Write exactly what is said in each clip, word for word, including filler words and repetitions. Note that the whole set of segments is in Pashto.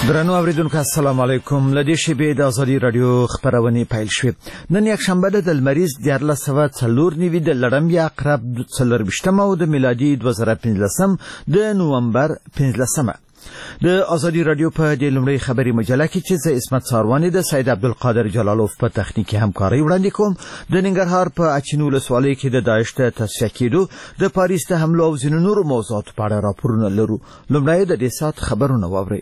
درنو اوریدونکو السلام علیکم. لدې شیبې د ازادي رادیو خبرونه پیل شوې. نن یک شنبه د لمریز دیارلس سوه څلور نوي د لړم یا عقرب څلرویشتمه او د میلادي دوه زره پنځلسم د نومبر پنځلسمه. د ازادي رادیو په د لومړۍ خبري مجله کې چې زه اسمت ساروانی د سید عبدالقادر جلالوف په تخنیکي همکاري وړاندې کوم. د ننګرهار په اچین ولسوالۍ کې د داعش ته تصفیه کېدو د پاریس د حملو او ځینو نورو موضوعاتو په اړه راپورونه لرو. لومړی د دې ساعت خبرونه واورئ.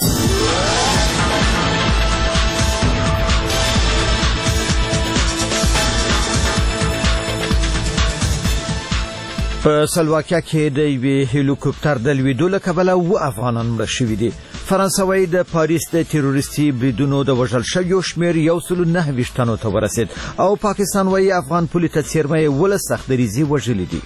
په سلواکیا کې د یوې هلیکوپټر د لوېدو له کبله اووه افغانان مړه شوي دي. فرانسه وايي د پاریس د تروریستي بریدونو د وژل شویو شمېر یو سل نهه ویشت تنو ته ورسېد او پاکستان وايي افغان پولې ته څیرمه یې ولس سختدریزي وژلي دي.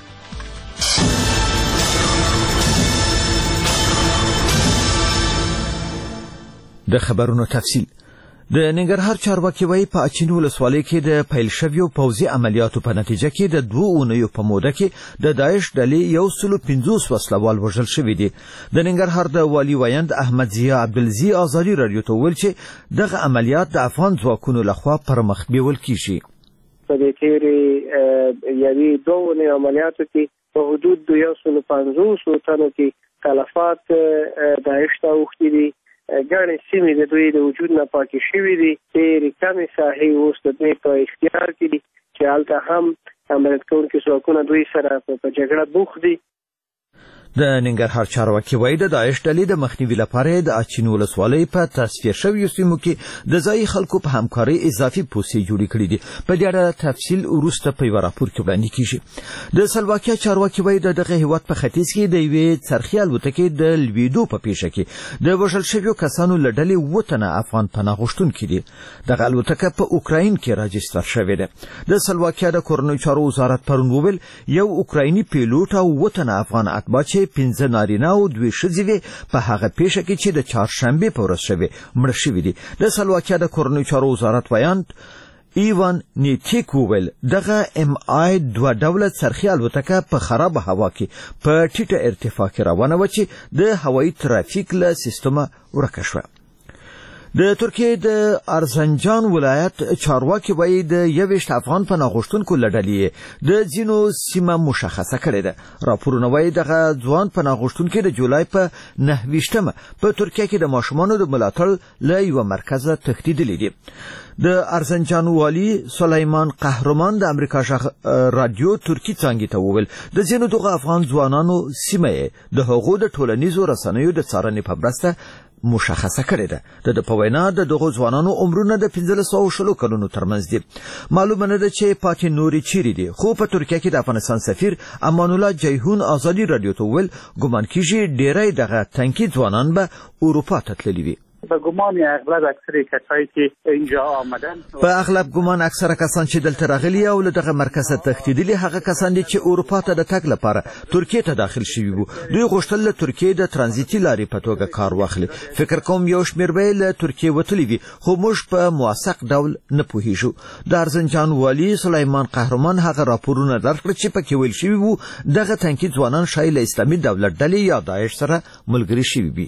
د خبرونو تفصیل. د ننګرهار چارواکي وايي په اچین ولسوالۍ کې د پیل شویو پوځي عملیاتو په نتیجه کې د دوه اونیو په موده کې د داعش ډلې یو سل پنځوس وسلوال وژل شوي دي. د ننګرهار د والي ویاند احمد ضیا عبدالزی ازادي رادیو ته وویل چې دغه عملیات د افغان ځواکونو لخوا پر مخ بیول کیږي. په دې تیرې یوې دوه اونیو عملیاتو کې په حدود د یو سل پنځوس تنو کې تلفات داعش ته اوښتي دي. ګڼې سیمې د دوی د وجود نه پاکې شوي دي. ډېرې کمې ساحې اوس د دوی په اختیار کې دي چې هلته هم عملیات کوونکي ځواکونه دوی سره په جګړه بوخت دي. د ننګرهار چارواکي وايي د داعش ډلې د مخنیوي لپاره د اچین ولسوالۍ په تصفیه شویو سیمو کې د ځایي خلکو په همکارۍ اضافي پوستې جوړې کړې دي. په دې اړه تفصیل وروسته په یوه راپور کې وړاندې کیږي. د سلواکیا چارواکي وايي د دغه هیواد په ختیځ کې د یوې څرخي الوتکې د لوېدو په پیښه کې د وژل شویو کسانو له ډلې اووه تنه افغان پناه غوښتونکي دي. دغه الوتکه په اوکراین کې راجستر شوې ده. د سلواکیا د کورنیو چارو وزارت پرون وویل یو اوکرایني پیلوټ او اووه تنه افغان اتباع چې پنځه نارینه او دوه ښځې وې په هغه پیښه کې چې د چهارشنبې په ورځ شوې مړه شوي دي. د سلواکیا د کورنیو چارو وزارت ویاند ایوان نیتیک وویل دغه ام آی دوه ډوله څرخي الوتکه په خراب هوا کې په ټیټه ارتفاع کې روانه وه چې د هوایي ترافیک له سیستمه ورکه شوه. د ترکیې د ارزنجان ولایت چارواکي وايي د یویشت افغان پناه غوښتونکو له ډلې د ځینو سیمه مشخصه کړې ده. راپورونه وايي دغه ځوان پناه غوښتونکي د جولای په نهه ویشتمه په ترکیه کې د ماشومانو د ملاتړ له یوه مرکزه تښتېدلي دي. د ارزنجان والي سلیمان قهرمان د امریکا غږ رادیو ترکی څانګې ته وویل د ځینو دغه افغان ځوانانو سیمه د هغو د ټولنیزو رسنیو د څارنې په مرسته مشخصه کړې ده. د په وینا د دغو ځوانانو عمرونه د پنځلس سوه شلو کلونو ترمنځ دي. معلومه نه ده چې پاتې نورې چیرې دي. خو په ترکیه کې د افغانستان سفیر امان الله جیهون ازادي رادیو ته وویل ګمان کیږي ډیری دغه تنکي ځوانان به اروپا ته تللي وي. به گمان اغلب اکثر کسایی که اینجا آمدن په اغلب ګمان اکثره کسان چې دلته راغلي او له دغه مرکزه تښتېدلي هغه کسان دي چې اروپا ته د تګ لپاره ترکیې ته داخل شوي وو. دوی غوښتل له ترکیې د ترانزیتي لارې په توګه کار واخلي. فکر کوم یو شمېر به له ترکیې وتلي وي خو موږ په موثق ډول نه پوهیږو. د ارزنجان والي سلیمان قهرمان هغه راپورونه درکړل چې پکې ویل شوي وو دغه تنکي ځوانان ښایي له اسلامي دولت ډلې یا داعش سره ملګري شوي وي.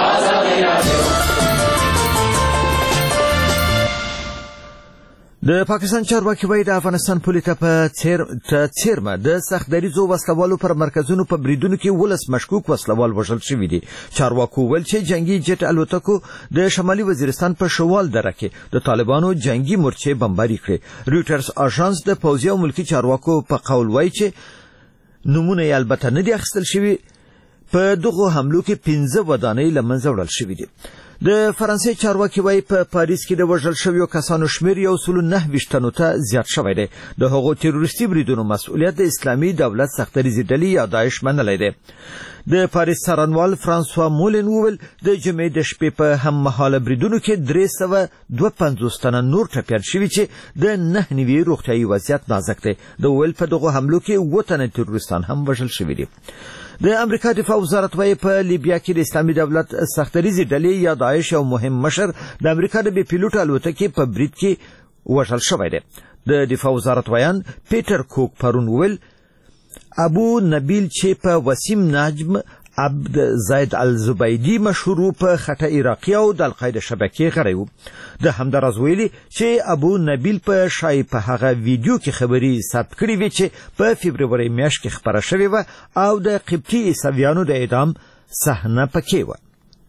د پاکستان چارواکي وايي د افغانستان پولې ته په څیرمه د سختدریزو وسلوالو پر مرکزونو په بریدونو کې ولس مشکوک وسلوال وژل شوي دي. چارواکو وویل چې جنگي جټ الوتکو د شمالي وزیرستان په شوال دره کې د طالبانو جنگي مورچې بمباري کړې. رویټرز اژانس د پوځي او ملکي چارواکو په قول وايي چې نومونه یې البته نه دي اخیستل شوي. په دغو حملو کې پنځه ودانۍ له منځه وړل شوي دي. د فرانسې چارواکي وايي په پاریس کې د وژل شویو کسانو شمېر یو سل نهه ویشت تنو ته زیات شوی دی. د هغو تروریستي بریدونو مسؤلیت د اسلامي دولت سختدریزي ډلې یا داعش منلی دی. د پاریس څارنوال فرانسوا مولن وویل د جمعې د شپې په هم مهاله بریدونو کې درې سوه دوه پنځوس تنه نور ټپیان شوي چې د نهه نوي روغتیایي وضعیت نازک دی. د ویل په دغو حملو کې اووه تنه تروریستان هم وژل شوي دي. د امریکا دفاع وزارت وايي په لیبیا کې د اسلامي دولت سختدریزي ډلې یا داعش یو مهم مشر د امریکا د بې پیلوټه الوتکې په برید کې وژل شوی دی. د دفاع وزارت ویاند پیټر کوک پرون وویل ابو نبیل چې په وسیم نجم عبد زید الزبیدی مشهور په خټه عراقي او د القاعده شبکې غړی و. د همداراز ویلي چې ابو نبیل په شای په هغه ویډیو کې خبري ثبت کړې وي چې په فبروري میاشت کې خبره شوې و او د قبطي عیسویانو د اعدام صحنه پکې و.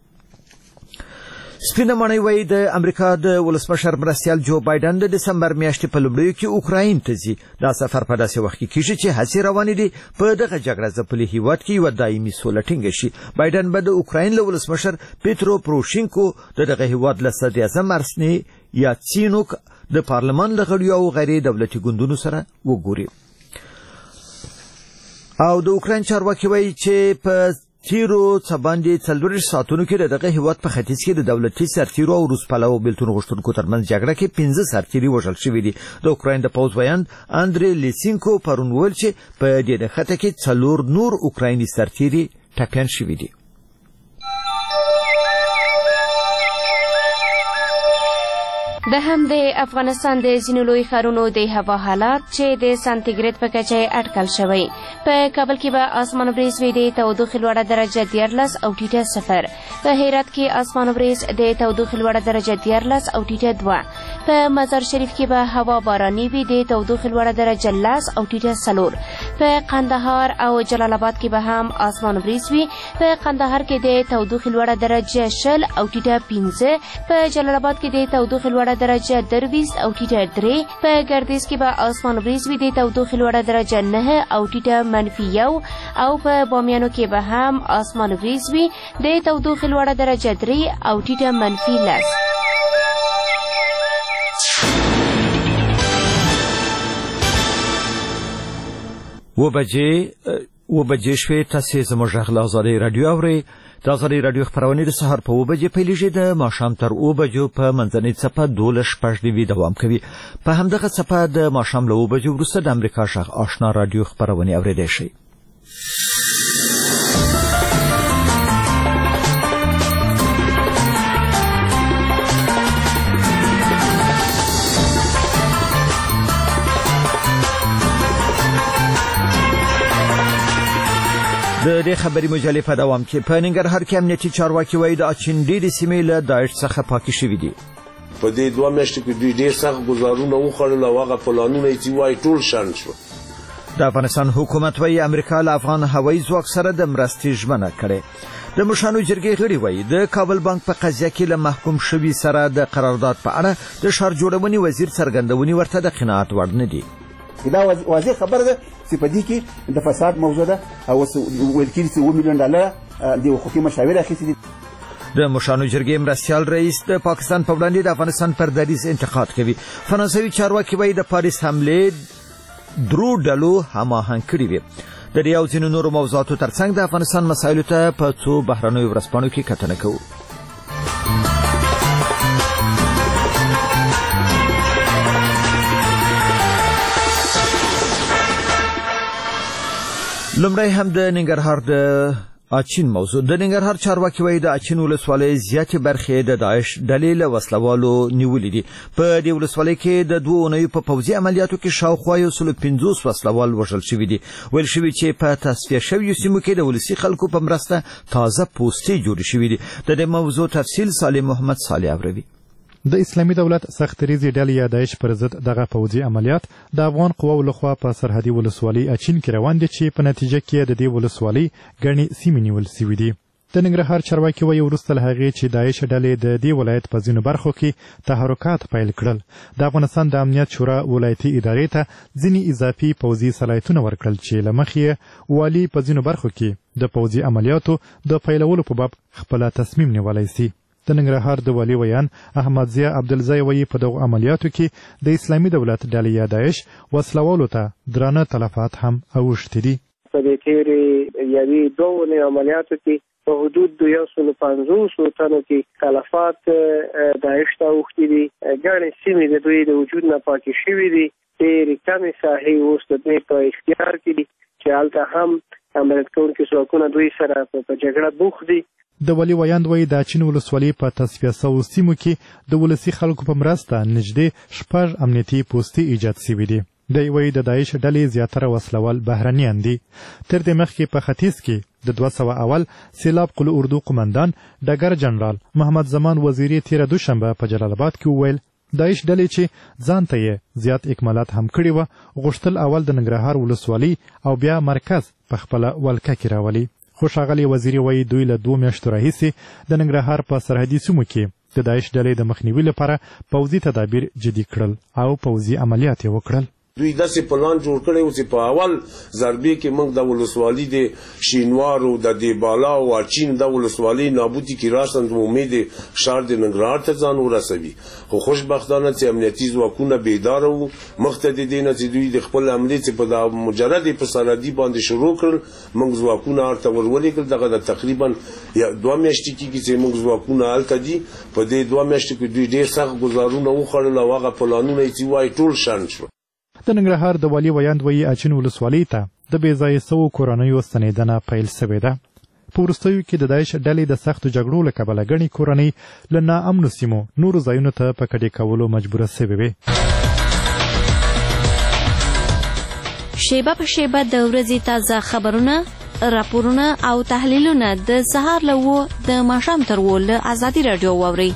سپینه ماڼۍ وایي د امریکا د ولسمشر مرستیال جو بایدن د دسمبر میاشتې په لومړیو کې اوکراین ته ځي. دا سفر په داسې وخت کې کیږي چې هڅې روانې دي په دغه جګړه ځپلي هیواد کې یوه دایمي سوله ټینګه شي. بایدن به د اوکراین له ولسمشر پیترو پروشینکو د دغه هیواد له صدر اعظم ارسني یاتسینوک د پارلمان له غړیو او غیر دولتي ګوندونو سره وګوري. او د اوکراین چارواکي وایي چې په تیرو څه باندې څلور ساعتونو کې دغه هیواد په ختیځ کې د دولتي سرتیرو او روس پلوو بیلتون غوښتونکو ترمنځ جګړه کې پنځه سرتیري وژل شوي دي. د اوکراین د پوځ ویاند اندري لیسینکو پرون وویل چې په دې نښته کې څلور نور اوکرایني سرتیري ټپیان شوي دي. د هم د افغانستان د ځینو لوی ښارونو د هوا حالات چې د سانتیګریډ په کچه اټکل شوی. په کابل کې به اسمان وریځ وي د تودوخې لوړه درجه دیارلس او ټیټه صفر. په هرات کې اسمان وریځ د تودوخې لوړه درجه دیارلس او ټیټه دوه. په مزار شریف کې به هوا باراني وي د تودوخې لوړه درجه لس او ټیټه څلور. په قندهار او جلال آباد کې به هم اسمان وریځ وي. په قندهار کې د تودوخې لوړه درجه شل او ټیټه پنځه. په جلال آباد کې د تودوخې لوړه درجه درویست او ټیټه درې. په ګردیز کې به اسمان وریځ وي د تودوخې لوړه درجه نه او ټیټه منفي یو. او په بامیانو کې به هم اسمان وریځ وي د تودوخې لوړه درجه درې او ټیټه منفي لس. و بجې و بجې شوې. تاسې زموږ غږ له ازادۍ راډیو اورئ. د ازادۍ راډیو خپرونې د سهار په اوه بجې پیلېږي، د ماښام تر اوه بجو په منځنۍ څپه دولس شپږ نوي دوام کوي. په همدغه څپه د ماښام له اوه بجو وروسته د امریکا غږ آشنا راډیو خپرونې اورېدی شئ. د دې خبري مجلې په دوام کې په ننګرهار کې امنیتي چارواکي وایي د اچین ډېرې سیمې له داعش څخه پاکې شوي دي. په دې دوه میاشتو کې دوی ډېر سخت ګزارونه وخوړل او هغه پلانونه یې چې وایي ټول شنډ شول. د افغانستان حکومت وایي امریکا له افغان هوایي ځواک سره د مرستې ژمنه کړې. د مشرانو جرګې غړي وایي د کابل بانک په قضیه کې له محکوم شوي سره د قرارداد په اړه د ښار جوړونې وزیر څرګندونې ورته د قناعت وړ نه دي. دا واضح خبره ده چې په دې کې د فساد موضوع ده او ویل کېږي چې اووه میلیون ډالر د حقوقي مشاور اخیستي دي. د مشرانو جرګې مرستیال رئیس د پاکستان په وړاندې د افغانستان پر دریځ انتقاد کوي. فرانسوي چارواکي وایي د پاریس حملې درو ډلو هماهنګ کړي وي. د دې او ځینو نورو موضوعاتو ترڅنګ د افغانستان مسایلو ته په څو بهرنیو ورځپاڼو کې کتنه کوو. لومړی هم د ننګرهار د اچین موضوع. د ننګرهار چارواکي وایي د اچین ولسوالۍ زیاتې برخې د داعش ډلې له وسلوالو نیولې دي. په دې ولسوالۍ کې د دوه اونیو په پوځي عملیاتو کې شاوخوا یو سل پنځوس وسلوال وژل شوي دي. ویل شوي چې په تصفیه شویو سیمو کې د ولسي خلکو په مرسته تازه پوستې جوړې شوي دي. د دې موضوع تفصیل صالح محمد صالح اوروي. د اسلامي دولت سختریزي ډلې یا داعش پر ضد دغه پوځي عملیات د افغان قواو لخوا په سرحدي ولسوالۍ اچین کې روان دي چې په نتیجه کې د دې ولسوالۍ ګڼې سیمې نیول سوي دي. د ننګرهار چارواکي وایي وروسته له هغې چې داعش ډلې د دې ولایت په ځینو برخو کې تحرکات پیل کړل، د افغانستان د امنیت شورا ولایتي ادارې ته ځینې اضافي پوځي صلاحیتونه ورکړل چې له مخې والي په ځینو برخو کې د پوځي عملیاتو د پیلولو په باب خپله تصمیم نیولی سي. د ننګرهار د والي ویان احمد ضیا عبدالزی وایي په دغو عملیاتو کې د اسلامي دولت ډلې یا داعش وسلوالو ته درانه تلفات هم اوښتي دي. په دې تېرې یوې دوه اونۍ عملیاتو کې په حدود د یو سلو پنځوسو تنو کې تلفات داعش ته اوښتي دي. ګڼې سیمې د دوی د وجود نه پاکې شوي دي. ډېرې کمې ساحې اوس د دوی په اختیار کې دي چې هلته هم عملیات کوونکي ځواکونه دوی سره په جګړه بوخت دي. د والي ویاند وایي د اچین ولسوالۍ په تصفیه سوو سیمو کې د ولسي خلکو په مرسته نږدې شپږ امنیتي پوستې ایجاد سوي دي. دی وایي د داعش ډلې زیاتره وسلوال بهرنیان دي. تر دې مخکې په ختیځ کې د دوه سوه اول سیلاب قلو اردو قمندان ډګر جنرال محمد زمان وزیري تیره دوشنبه په جلال آباد کې وویل داعش ډلې چې ځان ته یې زیات اکمالات هم کړي وه غوښتل اول د ننګرهار ولسوالۍ او بیا مرکز په خپله ولکه کې راولي. خو ښاغلي وزیري وایي دوی له دوو میاشتو راهیسې د ننګرهار په سرحدي سیمو کې د داعش ډلې د مخنیوي لپاره پوځي تدابیر جدي کړل او پوځي عملیات یې وکړل. دوی داسې پلان جوړ کړی و چې په اول ضربې کې موږ د ولسوالۍ د شینوارو د دیبالا او اچین د ولسوالۍ نابودي کې راسند امید ښار د ننګرهار ته ځان ورسوي. خو خوشبختانه چې امنیتي ځواکونه بیداره وو مخته د دې نه چې دوی د خپل حملې چې په د مجرد په سرحدي باندې شروع کړل موږ ځواکونه هلته ورولېږل. دغه د تقریبا دوه میاشتې کېږي چې موږ ځواکونه هلته دي. په دې دوه میاشتو کې دوی ډېر سخت ګزارونه وخوړل او هغه پلانونه یې چې وایي ټول شنډ شول. د ننګرهار د والي ویاند وایي اچین ولسوالۍ ته د بې ځایه سوو کورنیو ستنېدنه پیل شوې ده. په وروستیو کې د داعش ډلې د سختو جګړو له کبله ګڼې کورنۍ له ناامنو سیمو نورو ځایونو ته په کډې کولو مجبوره سوې وې. شیبه په شیبه د ورځې تازه خبرونه، راپورونه او تحلیلونه د سهار له اوو د ماښام تر اوو له ازادي راډیو واورئ.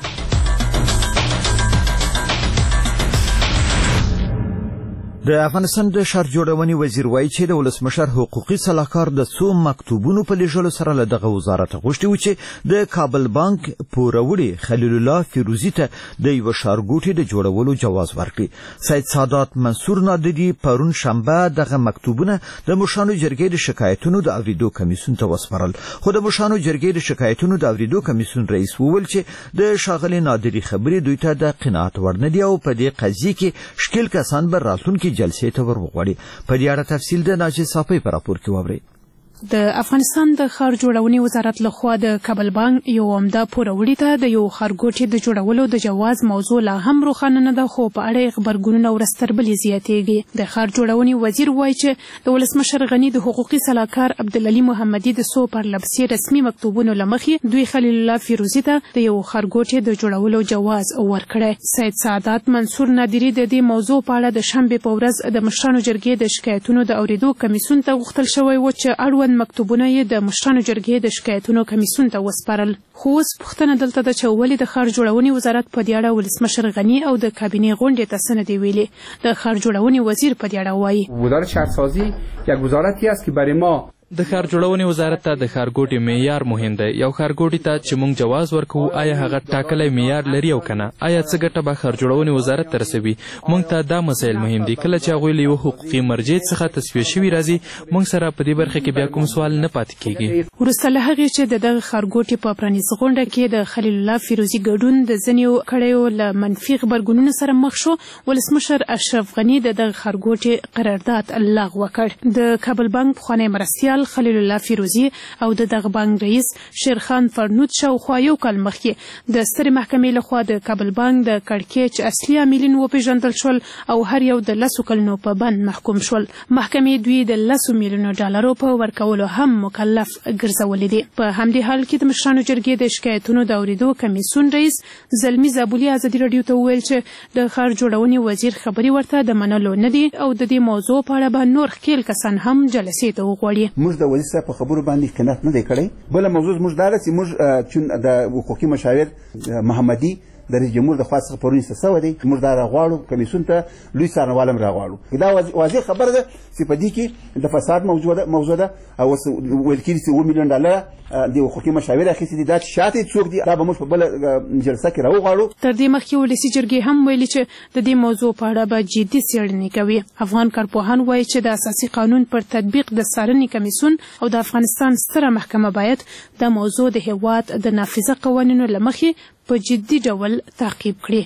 د افغانستان د ښار جوړونې وزیر وایي چې د ولسمشر حقوقي سلاکار د څو مکتوبونو په لیږلو سره له دغه وزارت غوښتي و چې د کابل بانک پوروړي خلیل الله فیروزي ته د یوه ښارګوټي د جوړولو جواز ورکړي. سید سادات منصور نادري پرون شنبه دغه مکتوبونه د مشرانو جرګې د شکایتونو د اوریدو کمیسیون ته وسپارل. خو د مشرانو جرګې د شکایتونو د اوریدو کمیسیون رئیس وویل چې د ښاغلي نادري خبرې دوی ته د قناعت وړ نه دي او په دې قضیې کې شکیل کسان به راتلونکي جلسې ته ور وغواړي. په دې اړه تفصیل د ناجي صافی په راپور کې واورئ. د افغانستان د ښار جوړونې وزارت لخوا د کابل بانک یو عمده پوروړي ته د یو ښارګوټي د جوړولو د جواز موضوع لا هم روښانه نه ده، خو په اړه یې غبرګونونه ورځ تر بلې زیاتېږي. د ښار جوړونې وزیر وایي چې د ولسمشر غني د حقوقي سلاکار عبدالعلي محمدي د څو پرلپسې رسمي مکتوبونو له مخې دوی خلیل الله فیروزي ته د یو ښارګوټي د جوړولو جواز ورکړی. سید سعادت منصور نادري د دې موضوع په اړه د شنبې په ورځ د مشرانو جرګې د شکایتونو د اورېدو کمیسیون ته غوښتل شوی و چې اړوند مکتوبونه یې د مشرانو جرګې د شکایتونو کمیسیون ته وسپارل. خو اوس پوښتنه دلته ده چې ولې د ښار جوړونې وزارت په دې اړه ولسمشر غني او د کابینې غونډې ته څه نه دي ویلي. د ښار جوړونې وزیر په دې اړه وایي وزارت شهرسازی یک وزارتی است که برای ما د ښار جوړونې وزارت ته د ښارګوټي معیار مهم دی. یو ښارګوټي ته چې موږ جواز ورکوو آیا هغه ټاکلی معیار لري او که نه؟ آیا څه ګټه به ښار جوړونې وزارت ته رسوي؟ موږ ته دا مسایل مهم دي. کله چې هغوی له یوه حقوقي مرجع څخه تصفیه شوي راځي موږ سره په دې برخه کې بیا کوم سوال نه پاتې کیږي. وروسته له هغې چې د دغه ښارګوټي په پرانیست غونډه کې د خلیل الله فیروزي ګډون د ځینو کړیو له منفي غبرګونونو سره مخ شو، ولسمشر اشرف غني د دغه ښارګوټي قرارداد لغوه کړ. د کابل بانک پخوانی مرستیال خلیل الله فیروزي او د دغه بانک رئیس شیرخان فرنود شاوخوا یو کال مخکې د سترې محکمې لخوا د کابل بانک د کړکېچ اصلي عاملین وپېژندل شول او هر یو د لسو کلونو په بند محکوم شول. محکمې دوی د لسو میلیونو ډالرو په ورکولو هم مکلف ګرځولي دي. په همدې حال کې د مشرانو جرګې د شکایتونو د اورېدو کمیسیون رئیس زلمي زابولي ازادي راډیو ته وویل چې د ښار جوړونې وزیر خبرې ورته د منلو نه دي او د دې موضوع په اړه به نور ښکیل کسان هم جلسې ته وغواړي. موږ د وزیر صاحب په خبرو باندې قناعت نه دی کړی. بله موضوع زموږ دا ده چې موږ چون د حقوقي مشاور محمدي د رئیس جمهور د خوا څخه پرون ایسته سوی دی، موږ دا راغواړو کمیسیون ته لوی څارنوال هم راغواړو. دا واضح خبره ده چې په دې کې د فساد موضوع ده او ویل کېږي چې اووه میلیون ډالره د حقوقي مشاور اخیستي دي. دا چې شاته څوک دي دا به موږ په بله جلسه کې راوغواړو. تر دې مخکې ولسي جرګې هم ویلي چې د دې موضوع په اړه به جدي څېړنې کوي. افغان کارپوهان وایي چې د اساسي قانون پر تطبیق د څارنې کمیسیون او د افغانستان ستره محکمه باید د موضوع د هېواد د نافذه قوانینو له مخې په جدي ډول تعقیب کړي.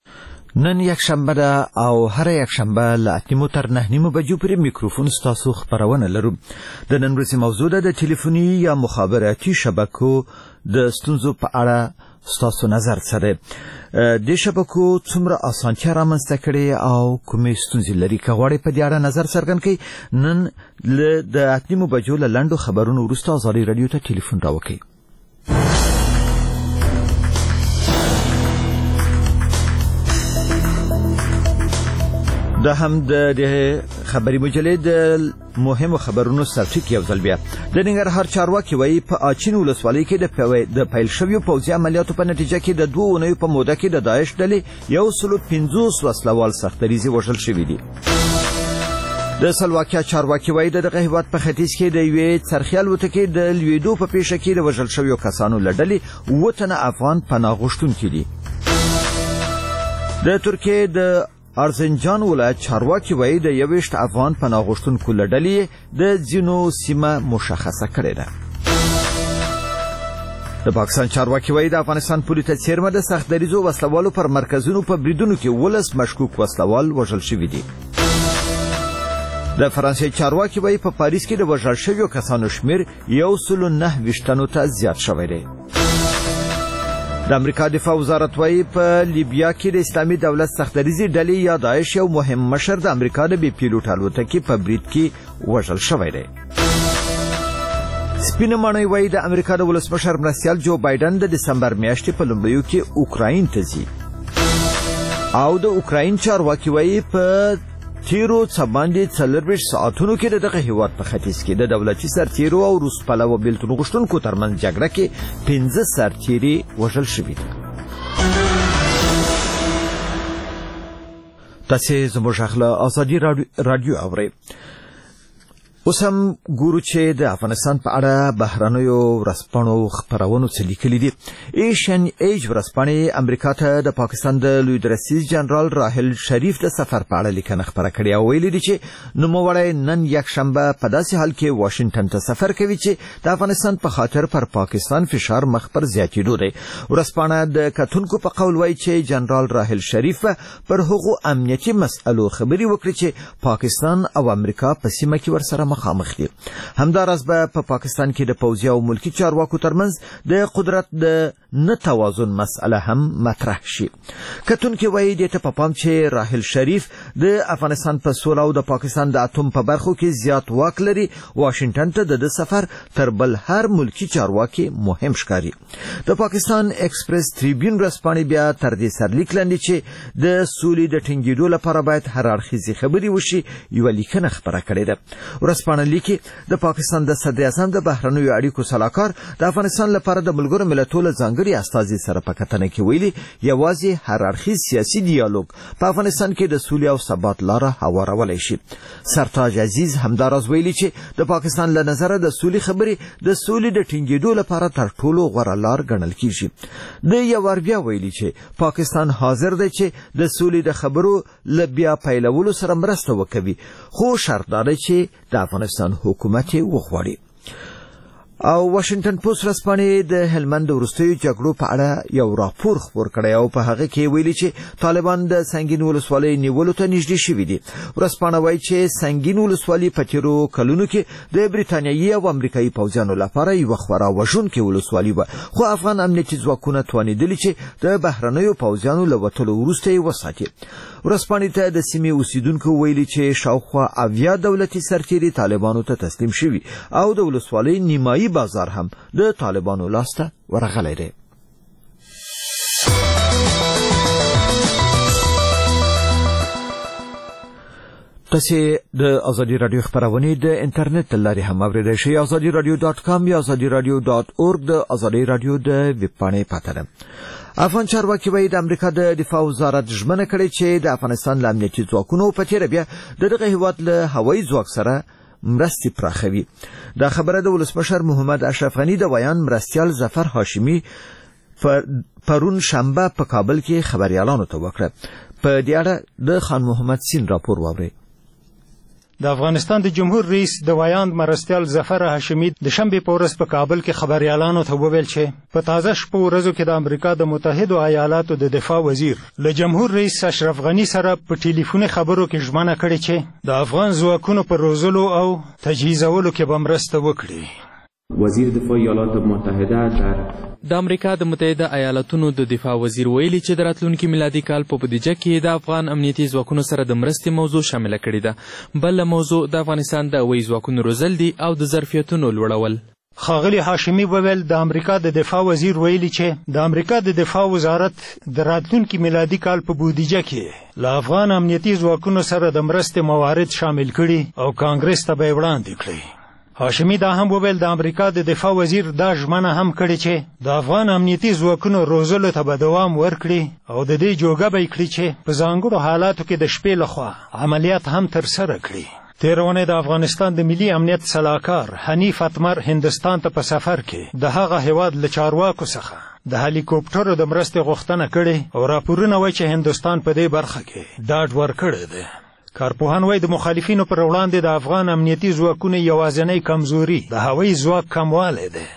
نن یک شنبه ده او هر یک شنبه له اتنیمو تر نهه نیمو بجو پورې میکروفون ستاسو خپرونه لرو. د نن ورځې موضوع ده د ټلیفوني یا مخابراتي شبکو د ستونزو په اړه ستاسو نظر څه دی؟ د شبکو څومره اسانتیا رامنځته کړې او کومې ستونزې لري؟ که غواړئ په دې اړه نظر څرګند کړئ نن د اتنیمو بجو له لنډو خبرونو وروسته ازادي راډیو ته ټلیفون راوکړئ. دا هم د خبري مجلې د مهمو خبرونو سرټیک یو ځل بیا د ننګرهار چارواکي وایي په اچین ولسوالۍ کې د پیل شویو پوځي عملیاتو په نتیجه کې د دوه اونیو په موده کې د داعش ډلې یو سلو پنځوس وسلوال سختریزي وژل شوي دي. د سلواکیا چارواکي وایي د دغه هیواد په ختیځ کې د یوې څرخي الوتکې د لوېدو په پیښه کې د وژل شویو کسانو له ډلې اووه تنه افغان پناه غوښتونکي دي. د ترکیې د ارزنجان ولایت چارواکي وایي د یویشت افغان پناه غوښتونکو له ډلې د ځینو سیمه مشخصه کړې ده. د پاکستان چارواکي وایي د افغانستان پولي ته څیرمه د سخت دریځو وسلوالو پر مرکزونو په بریدونو کې ولس مشکوک وسلوال وژل شوي دي. د فرانسې چارواکي وایي په پاریس کې د وژل شویو کسانو شمیر یو سلو نهه ویشت تنو ته زیات شوی دی. د امریکا دفاع وزارت وایي په لیبیا کې د اسلامي دولت سختدریزي ډلې یا داعش یو مهم مشر د امریکا د بې پیلوټ الوتکې په برید کې وژل شوی دی. سپینه ماڼۍ وایي د امریکا د ولسمشر مرستیال جو بایدن د دسمبر میاشتې په لومړیو کې اوکراین ته ځي. او د اوکراین چارواکي وایي په تیرو څه باندې څلرویشت ساعتونو کې د دغه هیواد په ختیځ کې د دولتي سرتیرو او روس پلوه بیلتون غوښتونکو ترمنځ جګړه کې پنځه سرتیري وژل شوي دي. تاسې زموږ غږ له ازادي راډیو اورئ. اوس هم ګورو چې د افغانستان په اړه بهرنیو ورځپاڼو خپرونو څه لیکلي دي. ایشین ایج ورځپاڼې امریکا ته د پاکستان د لوی درسیز جنرال راحل شریف د سفر په اړه لیکنه خپره کړې او ویلي دي چې نوموړی نن یکشنبه په داسې حال کې واشنګټن ته سفر کوي چې د افغانستان په خاطر پر پاکستان فشار مخ پر زیاتېدو دی. ورځپاڼه د کتونکو په قول وایي چې جنرال راحل شریف پر هغو امنیتي مسألو خبرې وکړي چې پاکستان او امریکا په سیمه کې ورسره مخامخ دي. همداراز به په پاکستان کې د پوځي او ملکی چارواکو ترمنځ د قدرت د نه توازن مسأله هم مطرح شي. کتونکي وایي دې ته په پام چې راحل شریف د افغانستان په سوله او د پاکستان د اتوم په برخو کې زیات واک لري. واشنګټن ته د سفر تر بل هر ملکی چارواکي مهم ښکاري. د پاکستان ایکسپریس تریبیون ورځپاڼې بیا تر دې سرلیک لاندې چې د سولې د ټینګېدو لپاره باید هر اړخیزې خبرې وشي یوه لیکنه خپره کړې ده. ورځپاڼه لیکي د پاکستان د صدر اعظم د بهرنیو اړیکو سلاکار د افغانستان لپاره د ملګرو ملتونو ځانګړي استازي سره په کتنه کې ویلي یوازې هر اړخیز سیاسي ډیالوګ په افغانستان کې د سولې او ثبات لاره هوارولی شي. سرتاج عزیز همداراز ویلي چې د پاکستان له نظره د سولې خبرې د سولې د ټینګېدو لپاره تر ټولو غوره لار ګڼل کیږي. د یو وار بیا ویلي چې پاکستان حاضر دی چې د سولې د خبرو له بیا پیلولو سره مرسته وکوي خو شرط دا دی چې د افغانستان حکومت وغواړي. او واشنگټن پوسټ ورځپاڼې د هلمند د وروستیو جګړو په اړه یو راپور خپور کړی او په هغه کې ویلي چې طالبان د سنګین ولسوالۍ نیولو ته نږدې شوي دي. ورځپاڼه وایي چې سنګین ولسوالي په تیرو کلونو کې د بریتانیایي او امریکایي پوځیانو لپاره یوه خورا وژونکې ولسوالي وه خو افغان امنیتي ځواکونه توانېدلي چې د بهرنیو پوځیانو له وتلو وروسته یې وساتي. ورځپاڼې ته د سیمې اوسیدونکو ویلي چې شاوخوا اویا دولتي سرتیري طالبانو ته تسلیم شوي او د ولسوالۍ نیمایي بازار هم د طالبانو لاسته ورغلی دی. تاسې د ازادي راډیو خپرونې د انټرنیټ له لارې هم اورېدی شئ. ازادي راډیو ډاټ کام یا ازادي راډیو ډاټ اورګ د ازادي راډیو د ویبپاڼې پته ده. افغان چارواکي وایي د امریکا د دفاع وزارت ژمنه کړې چې د افغانستان له امنیتي ځواکونو په تېره بیا د دغه هیواد له هوایي ځواک سره مرستې پراخوي. دا خبره د ولسمشر محمد اشرف غني د ویان مرستیال ظفر هاشمي پرون شنبه په کابل کې خبريالانو ته وکړه. په دې اړه د خان محمد سین راپور واورئ. د افغانستان د جمهور رئیس د ویاند مرستیال ظفر هاشمي د شنبې په ورځ په کابل کې خبريالانو ته وویل چې په تازه شپو ورځو کې د امریکا د متحدو ایالاتو د دفاع وزیر له جمهور رئیس اشرف غني سره په ټلیفوني خبرو کې ژمنه کړې چې د افغان ځواکونو په روزلو او تجهیزولو کې به مرسته وکړي. وزیر دفاع ایالات متحده در د امریکا د متحده ایالاتونو د دفاع وزیر ویلي چې د راتلونکي میلادي کال په بودیجه کې د افغان امنیتي ځواکونو سره د مرستې موضوع شامله کړې ده. بله موضوع د افغانستان د هوایي ځواکونو روزل دي او د ظرفیتونو لوړول. ښاغلي هاشمي وویل د امریکا د دفاع وزیر ویلي چې د امریکا د دفاع وزارت د راتلونکي میلادي کال په بودیجه کې له افغان امنیتي ځواکونو سره د مرستې موارد شامل کړي او کانګرس ته به یې وړاندې کړي. هاشمي دا هم وویل د امریکا د دفاع وزیر دا ژمنه هم کړې چې د افغان امنیتي ځواکونو روزلو ته به دوام ورکړي او د دې جوګه به یې کړي چې په ځانګړو حالاتو کې د شپې لخوا عملیات هم ترسره کړي. تېره اونۍ د افغانستان د ملي امنیت سلاکار حنیف اتمر هندوستان ته په سفر کې د هغه هیواد له چارواکو څخه د هلیکوپټرو د مرستې غوښتنه کړې او راپورونه وایي چې هندوستان په دې برخه کې ډاډ ورکړی دی. کارپوهان وایي د مخالفینو پر وړاندې د افغان امنیتي ځواکونو یوازینۍ کمزوري د هوایي ځواک کموالی دی.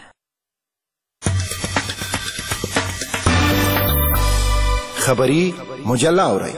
خبري مجله اورئ.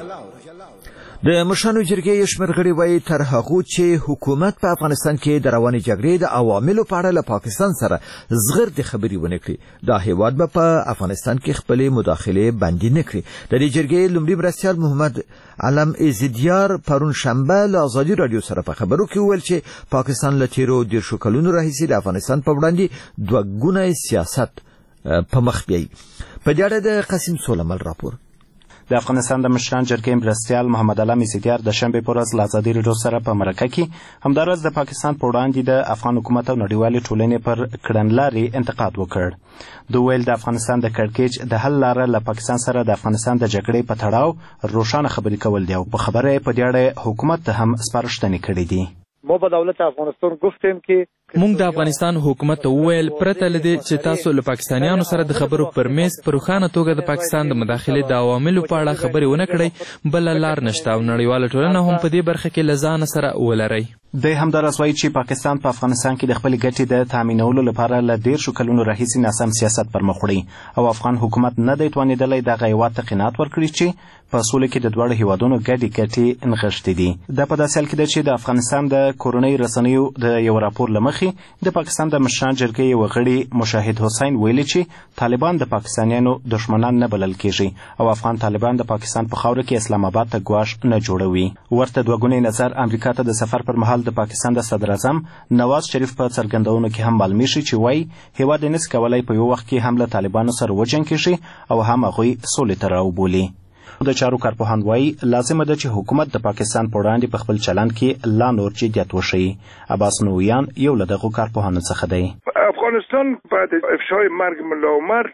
د مشرانو جرګې شمېر غړي وایي تر هغو چې حکومت په افغانستان کې د روانې جګړې د عواملو په اړه له پاکستان سره زغردې خبرې ونه کړي، دا هیواد به په افغانستان کې خپلې مداخلې بندي نه کړي. د دې جرګې لومړي مرستیال محمد علم ایزدیار پرون شنبه له ازادي راډیو سره په خبرو کې وویل چې پاکستان له تیرو دېرشو کلونو راهیسې د افغانستان په وړاندې دوه ګونی سیاست په مخ بیایي. په دې اړه د قاسم سولمل راپور. د افغانستان د مشران جرګې مرستیال محمد علم ایزدیار د شنبې په ورځ له ازادي راډیو سره په مرکه کې همداراز د پاکستان په وړاندې د افغان حکومت او نړیوالې ټولنې پر کړنلارې انتقاد وکړ. دوی ویل د افغانستان د کړکېچ د حل لاره له پاکستان سره د افغانستان د جګړې په تړاو روښانه خبرې کول دی او په خبره یې په دې اړه حکومت ته هم سپارښتنې کړې دي. ما با دولت افغانستان گفتیم که مونږ د افغانستان حکومت ته وویل پرته له دې چې تاسو له پاکستانیانو سره د خبرو پر میز په روښانه توګه د پاکستان د مداخلې د عواملو په اړه خبرې ونه کړئ، بله لار نشته او نړیواله ټولنه هم په دې برخه کې له ځانه سره ولرئ. دی همداراز وایي چې پاکستان په افغانستان کې د خپلې ګټې د تامینولو لپاره له دېرشو کلونو راهیسې ناسم سیاست پر مخ وړي او افغان حکومت نه دی توانېدلی دغه هېواد ته قناعت ورکړي چې په سوله کې د دواړو هېوادونو ګډې ګټې نغښتې دي. دا په داسې حال کې ده چې د افغانستان د کورنۍ رسنیو د یو راپور له مخې د پاکستان د مشران جرګې یو غړي مشاهد حسین ویلي چې طالبان د پاکستانیانو دښمنان نه بلل کېږي او افغان طالبان د پاکستان په خاوره کې اسلام آباد ته ګواښ نه جوړوي. ورته دوه ګونی نظر امریکا ته د سفر پر مهال د پاکستان د صدر اعظم نواز شریف په څرګندونو کې هم معلومیږي چې وایي هېواد یې نسي کولی په یو وخت کې هم له طالبانو سره وجنګېږي او هم هغوی سولې ته راوبولي. د چارو کارپوهان وایي لازمه ده چې حکومت د پاکستان په وړاندې په خپل چلند کې لا نور جدیت وښیي. عباس نویان یو له دغو کارپوهانو څخه دی. افغانستان بعد افشای مرگ ملا عمر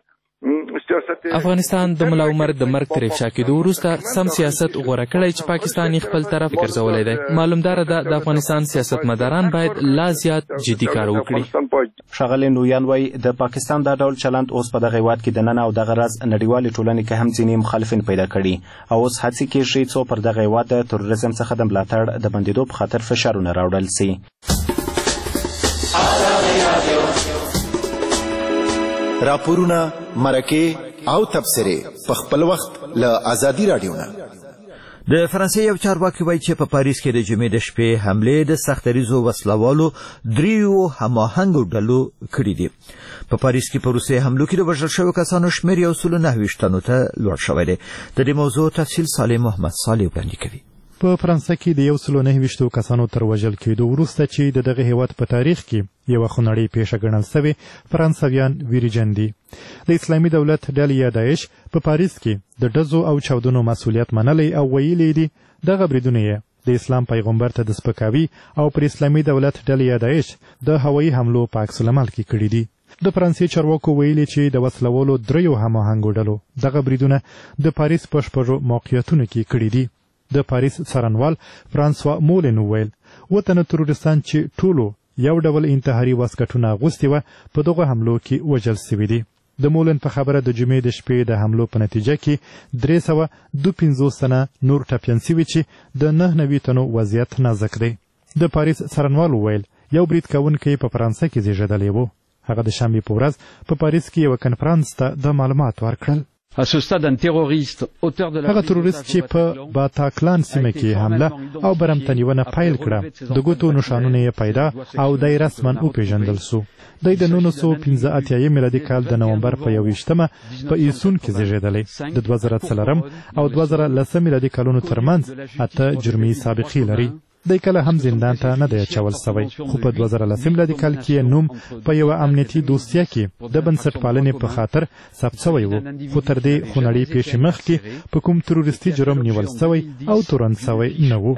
افغانستان د ملا عمر د مرګ تر افشا کېدو وروسته سم سیاست غوره کړی چې پاکستان یې خپل طرف ګرځولی دی. معلومداره ده د افغانستان سیاستمداران باید لا زیات جدي کار وکړي. ښاغلی نویان وایي د پاکستان دا ډول چلند اوس په دغه هېواد کې دننه او دغه راز نړیوالې ټولنې کې هم ځینې مخالفین پیدا کړي او اوس هڅې کېږي څو پر دغه هېواد د تروریزم څخه د ملاتړ د بندېدو په خاطر فشارونه راوړل سي. راپورونه، مرکې او تبصرې په خپل وخت له ازادي راډیو نه. د فرانسې یو چارواکي وایي چې په پاریس کې د جمعې د شپې حملې د سختدریځو وسلوالو دریو هماهنګو ډلو کړي دي. په پاریس کې په روسي حملو کې د وژل شویو کسانو شمېر یو سل نهه ویشت تنو ته لوړ شوی دی. د دې موضوع تفصیل صالح محمد صالح وړاندې کوي. په فرانسه کې د یو سل نهه ویشتو کسانو تر وژل کېدو وروسته چې د دغه هېواد په تاریخ کې یوه خونړۍ پیښه ګڼل سوې فرانسویان ویریجن دي. د اسلامي دولت ډلې یا داعش په پاریس کې د ډزو او چاودنو مسؤلیت منلی او ویلي دي دغه بریدونه یې د اسلام پیغمبر ته د سپکاوي او پر اسلامي دولت ډلې یا داعش د هوایي حملو په عکس العمل کې کړي دي. د فرانسې چارواکو ویلي چې د وسلوالو دریو هماهنګو ډلو دغه بریدونه د پاریس په شپږو موقعیتونو کې کړي دي. د پاریس څارنوال فرانسوا مولن وویل اووه تنه تروریستان چې ټولو یو ډول انتحاري واسکټونه اغوستي وه په دغو حملو کې وژل سوي دي. د مولن په خبره د جمعې د شپې د حملو په نتیجه کې درې سوه دوه پنځوس تنه نور ټپیان سوي چې د نهه نوي تنو وضعیت نازک دی. د پاریس څارنوال وویل یو برید کوونکی په فرانسه کې زیږېدلی و. هغه د شنبې په ورځ په پاریس کې یوه کنفرانس ته د معلومات ورکړل. هغه تروریست چې په باتاکلان سیمه کې حمله او برمتنیونه پیل کړه د ګوتو نښانونه یې پیدا او دی رسما وپېژندل سو. دی د نولس سوه پنځه اتیا میلادي کال د نومبر په یوویشتمه په ایسون کې زیږېدلی. د دوه زره څلورم او دوه زره لسم میلادي کلونو ترمنځ اته جرمي سابقې لري. دی کله هم زندان ته نه دی اچول سوی خو په دوه زره لسم میلادي کال کې نوم په یوه امنیتي دوستیه کې د بنسټپالنې په خاطر ثبت سوی و خو تر دې خونړۍ پیښې مخکې په کوم تروریستي جرم نیول سوی او تورن سوی نه و.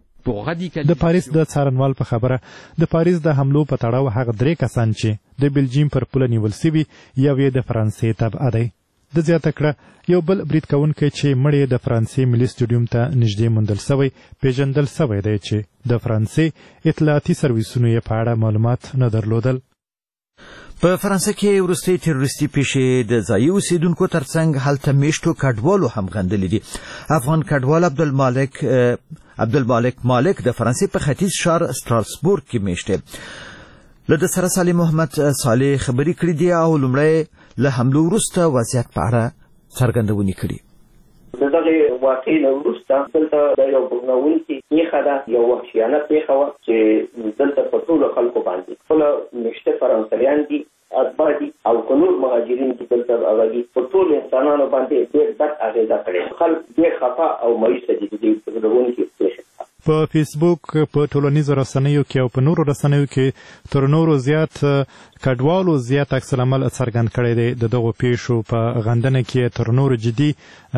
د پاریس د څارنوال په خبره د پاریس د حملو په تړاو هغه درې کسان چې د بلجیم پر پوله نیول سوي یو یې د فرانسې تبعه دی. د زیاته کړه یو بل برید کوونکی چې مړی د فرانسې ملي سټوډیوم ته نږدې موندل سوی پیژندل سوی دی چې د فرانسې اطلاعاتي سرویسونو یې په اړه معلومات نه درلودل. په فرانسه کې وروستۍ تروریستي پیښې د ځایي اوسیدونکو ترڅنګ هلته میشتو کډوالو هم غندلې دي. افغان کډوال عبدالمالک عبدالمالک مالک د فرانسې په ختیځ ښار ستراسبورګ کې میشت دی. له ده سره صالح محمد صالح خبرې کړې دي او لومړی له حملو وروسته وضعیت په اړه څرګندونې کړي. د دغې واقعې نه وروسته دلته د یو بغناوونکې پېښه ده، یو وحشیانه پېښه وه چې دلته په ټولو خلکو باندې خپله میشته فرانسویان دي، اتباع دي او که نور مهاجرین دي دلته هغه دي، په ټولو انسانانو باندې ډېر بد اغېزه کړې. خلک ډېر خفه او مایوسه دي د دې بغناوونکې پېښې. په فیسبوک په ټولنیزو رسنیو کې او په نورو رسنیو کې تر نورو زیات کډوالو زیات عکس العمل څرګند کړی دی. د دغو پیښو په غندنه کې تر نورو جدي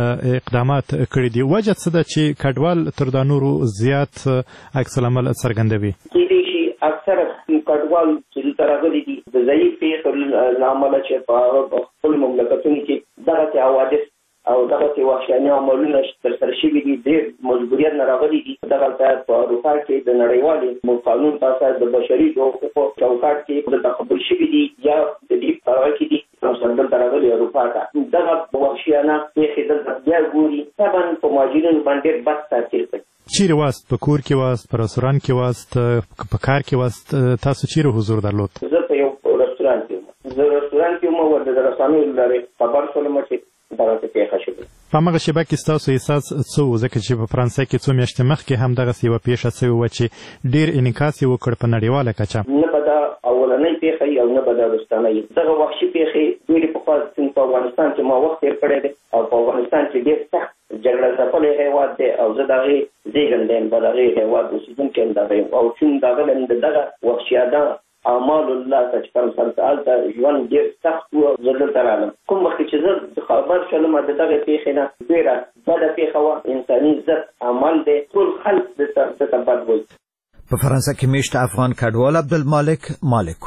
اقدامات کړي دي. وجه څه ده چې کډوال تر دا نورو زیات عکس العمل څرګندوي؟ کېدای شي اکثره کډوال چې دلته راغلي دي د ځایي پیښو له امله چې په خپلو مملکتونو کې دغسې حوادث او دغسې وحشیانه عملونه ترسره شوي دي، ډېر مجبوریت نه راغلي دي. دغلته په اروپا کې د نړیوالې قانون په اساس د بشري حقوقو چوکاټ کې دلته قبول شوي دي یا د دې په هغه کې دي او دلته راغلي اروپا ته. دغه وحشیانه پیښې دلته بیا ګوري طبعا په مهاجرینو باندې ډېر بد تاثیر کوي. چیرې واست؟ په کور کې واست؟ په رستوران کې واست؟ په کار کې واست؟ تاسو چیرې حضور درلود؟ زه په یو رستوران کې وم. زه رستوران کې وم او د رسنیو له لارې خبر شولم چې دغسې پیښه شوې. په همغه شیبه کې ستاسو احساس څه و؟ ځکه چې په فرانسه کې څو میاشتې مخکې هم دغسې یوه پیښه سوې وه چې ډېر انعکاس یې وکړ په نړیواله کچه. نه به دا اولنۍ پیښه وي او نه به دا وروستنۍ. دغه وحشي پیښې ډېرې پخوا په افغانستان کې ما وخت تېر کړی دی او په افغانستان کې ډېر سخت جګړه ځپلی هېواد دی او زه د هغې زېږنده یم، به د هغې هېواد اوسېدونکی یم دغه یم او چون دغه د دغه وحشیانه اعمال الله ته چې فرانسه هلته ژوند ډېر سخت و. زه دلته رالم کوم وخت چې زه خبر شولم د دغې پیښې نه ډېره بده پیښه وه، انساني ضد عمل دی، ټول خلک دته بد وایي. په فرانسه کې میشت افغان کډوال عبدالمالک مالک.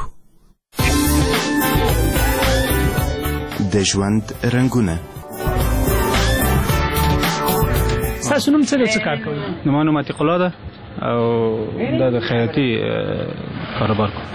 د ژوند رنګونه. ستاسو نوم څه دی؟ څه کار کوئ؟ زما نوم عتیق الله ده او دا د خیاطي کاروبار کوم.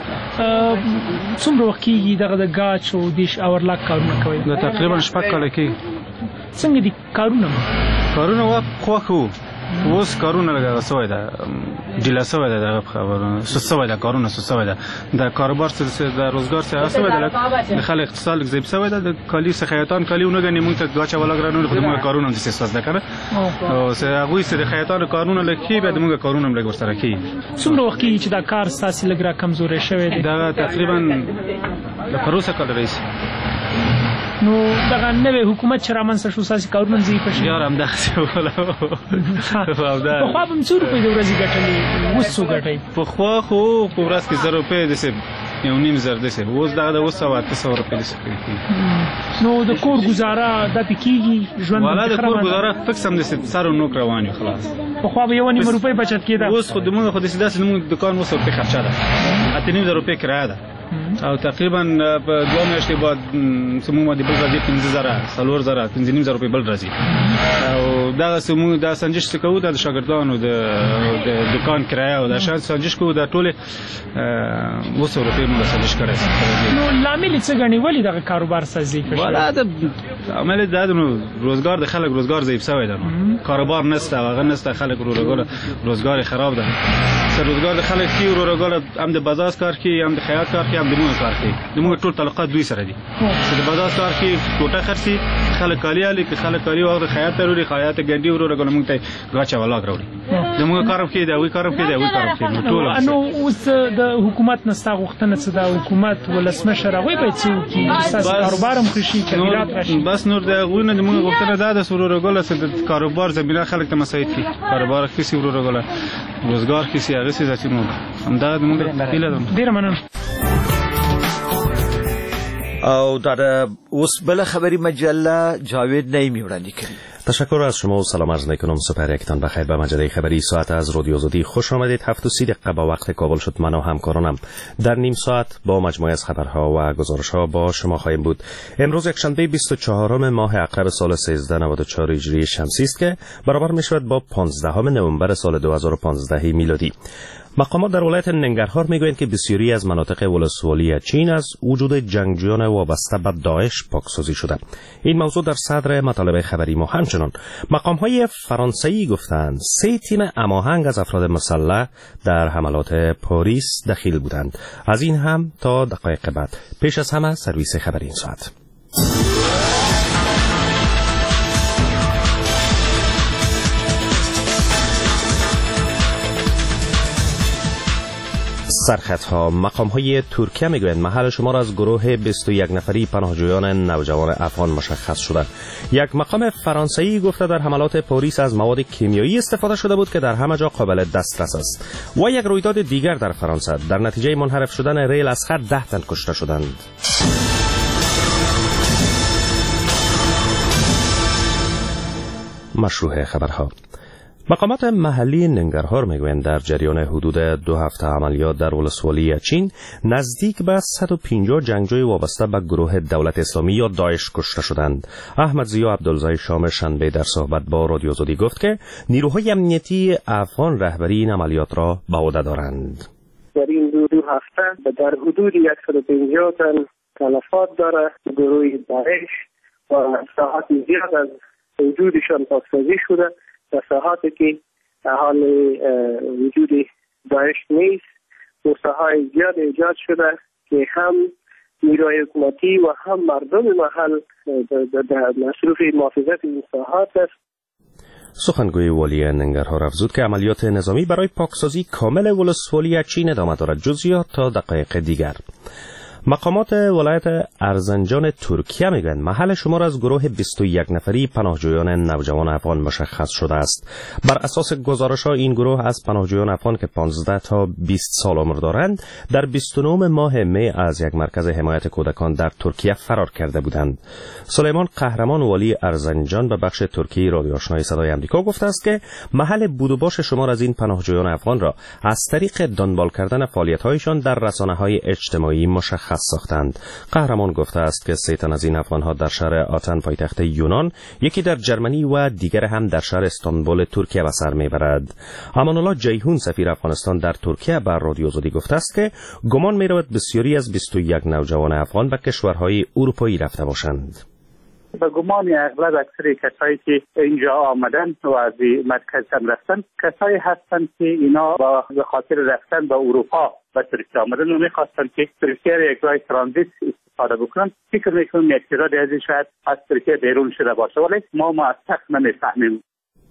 څومره وخت کېږي دغه د ګاچ او دیش اورلاک کارونه کوئ؟ دا تقریبا شپږ کاله کېږي. څنګه دي کارونه؟ کارونه وخت خوښ وو، اوس کارونه لږ هغه سوی ده، ډیله سوی ده، دغه خبرونه سست سوی ده، کارونه سست سوی ده. د کاروبار د روزګار څخه هغه سوی ده، د خلک اقتصاد لږ ضعیف سوی ده. د کالي څخه خیاطان کالي ونه ګڼي، موږ ته ګاچ اوله ګرانونه، خو موږ کارونه هم داسې سست ده که نه. او هغوی چې د خیاطانو کارونه لږ کېږي، بیا د موږ کارونه هم لږ ورسره کېږي. څومره وخت کېږي چې دا کار ستاسې لږ را کمزوری شوی دی؟ دغه تقریبا د پروسه کال راهیسې. نو دغه نوی حکومت چې رامنځته شو ستاسې کارونه هم ضعیفه شوي؟ یار همدغسې وله. پخوا به هم څو روپۍ د ورځې ګټلې، اوس څو ګټئ؟ پخوا خو په ورځ کې زر روپۍ داسې یو نیم زر داسې، اوس دغه د اوه سوه اته سوه روپۍ داسې کېږي. نو د کور ګزاره دا پې کېږي؟ ژوند والا د کور ګزاره فکس هم داسې سر و نوک روان وي خلاص. پخوا به یوه نیمه روپۍ بچت کېده، اوس خو د موږ خو داسې داسې زموږ دکان اوه سوه روپۍ خرچه ده، اته نیم زره روپۍ کرایه ده او تقریبا په دوه میاشتې بعد زموږ باندې بل راځي پنځه زره څلور زره پنځه نیم زره روپۍ بل راځي. او دغسې موږ دا سنجش چې کوو دا د شاګردانو د دکان کرایه او دا شان سنجش کوو، دا ټولې اوه سوه روپۍ موږ سنجش کړی. نو لامل یې څه ګڼي؟ ولې دغه کاروبار ستاسې ضعیفه شوی؟ والا د عمل دا د روزګار د خلک روزګار ضعیف شوی ده، کاروبار نشته، هغه نشته، خلک روزګار روزګار خراب ده. روزګار د خلک کې روزګار هم د بازار کار کوي، هم د خیاط کار کوي، هم د موږ کار کوي. د موږ ټول تعلقات دوی سره دي. چې د بازار کار کې ټوټه خرڅي، خلک کالي اخلي، که خلک کالي واخلي خیاط ته وروړي، خیاط ته ګنډي وروړي، موږ ته ګاچ اولاک راوړي. د موږ کار هم کوي، د هغوی کار هم کوي، د هغوی کار هم کوي. نو اوس د حکومت نه ستا غوښتنه څه ده؟ حکومت ولسمشر هغوی باید څه وکړي؟ ستاسې کاروبار هم ښه شي، تغیرات راشي. بس نور د هغوی نه د موږ غوښتنه دا ده چې ورورګله د کاروبار زمینه خلک ته مساعد کړي، کاروبار ښه شي ورورګله. روزگار کسی هغه څه چې نو همدا موږ هیله ده. ډیر مننه. او در اوس بل خبری مجله جاوید نعیمی وړاندې کړي. تشکر از شما و سلام عرض میکنم. سپر یکتان بخیر. به مجله خبری ساعت از رادیو آزادی خوش آمدید. هفت و سی دقیقه با وقت کابل شد. من و همکارانم در نیم ساعت با مجموعه از خبرها و گزارشها با شما خواهیم بود. امروز یکشنبه بیست و چهارم ماه عقرب سال سیزده نود و چهار هجری شمسی است که برابر میشود با پانزدهم نوامبر سال دو هزار و پانزده میلادی. مقامات در ولایت ننگرهار میگویند که بسیاری از مناطق ولسوالی چین از وجود جنگجویان وابسته به داعش پاکسازی شده. این موضوع در صدر مطالب خبری ما. همچنان مقام‌های فرانسوی گفتند سه تیم هماهنگ از افراد مسلح در حملات پاریس دخیل بودند. از این هم تا دقایق بعد. پیش از همه سرویس خبری این ساعت. سرخطها. مقام‌های ترکیه میگویند محل شمار از گروه بیست و یک نفری پناهجویان نوجوان افغان مشخص شده. یک مقام فرانسوی گفته در حملات پاریس از مواد کیمیایی استفاده شده بود که در همه جا قابل دسترس است. و یک رویداد دیگر در فرانسه در نتیجه منحرف شدن ریل از خط ده تن کشته شدند. مشروع خبرها. مقامات محلی ننگرهار میگویند در جریان حدود دو هفته عملیات در ولسوالی چین نزدیک به صد و پنجاه جنگجوی وابسته به گروه دولت اسلامی یا داعش کشته شدند. احمد ضیا عبدالزای شام شنبه در صحبت با رادیو آزادی گفت که نیروهای امنیتی افغان رهبری این عملیات را به عهده دارند. در این دو, دو هفته در حدود صد و پنجاه تن تلفات داره گروه داعش و ساعت زیاد از وجودشان پاکسازی شده. در ساحاتی که حال وجود داعش نیست و ساحای زیاد ایجاد شده که هم نیروی حکومتی و هم مردم محل در مصروف محافظت این ساحات است. سخنگوی والی ننگرهار افزود که عملیات نظامی برای پاکسازی کامل ولسوالی چین ادامه دارد. جزئیات تا دقایق دیگر. مقامات ولایت ارزنجان ترکیه میگویند محل شمار از گروه بیست و یک نفری پناهجویان نوجوان افغان مشخص شده است. بر اساس گزارش‌ها این گروه از پناهجویان افغان که پانزده تا بیست سال عمر دارند در بیست و نه ماه می از یک مرکز حمایت کودکان در ترکیه فرار کرده بودند. سلیمان قهرمان والی ارزنجان به بخش ترکی رادیو آشنای صدای آمریکا گفته است که محل بود و باش شمار از این پناهجویان افغان را از طریق دنبال کردن فعالیت‌هایشان در رسانه‌های اجتماعی مشخص ساختند. قهرمان گفته است که سه تن از این افغان‌ها در شهر آتن پایتخت یونان، یکی در جرمنی و دیگر هم در شهر استانبول ترکیه به سر میبرد. امان الله جیهون سفیر افغانستان در ترکیه بر رادیو آزادی گفته است که گمان می‌رود بسیاری از بیست و یک نوجوان افغان به کشورهای اروپایی رفته باشند. به گمان اغلب اکثر کسایی که اینجا آمدن و از مرکز هم رفتن کسایی هستند که اینا به خاطر رفتن به اروپا و ترکیه آمدن و میخواستن که ترکیه را یک راه ترانزیت استفاده بکنن. فکر میکنم یک تعداد از این شاید از ترکیه بیرون شده باشه ولی ما موثق نمیفهمیم.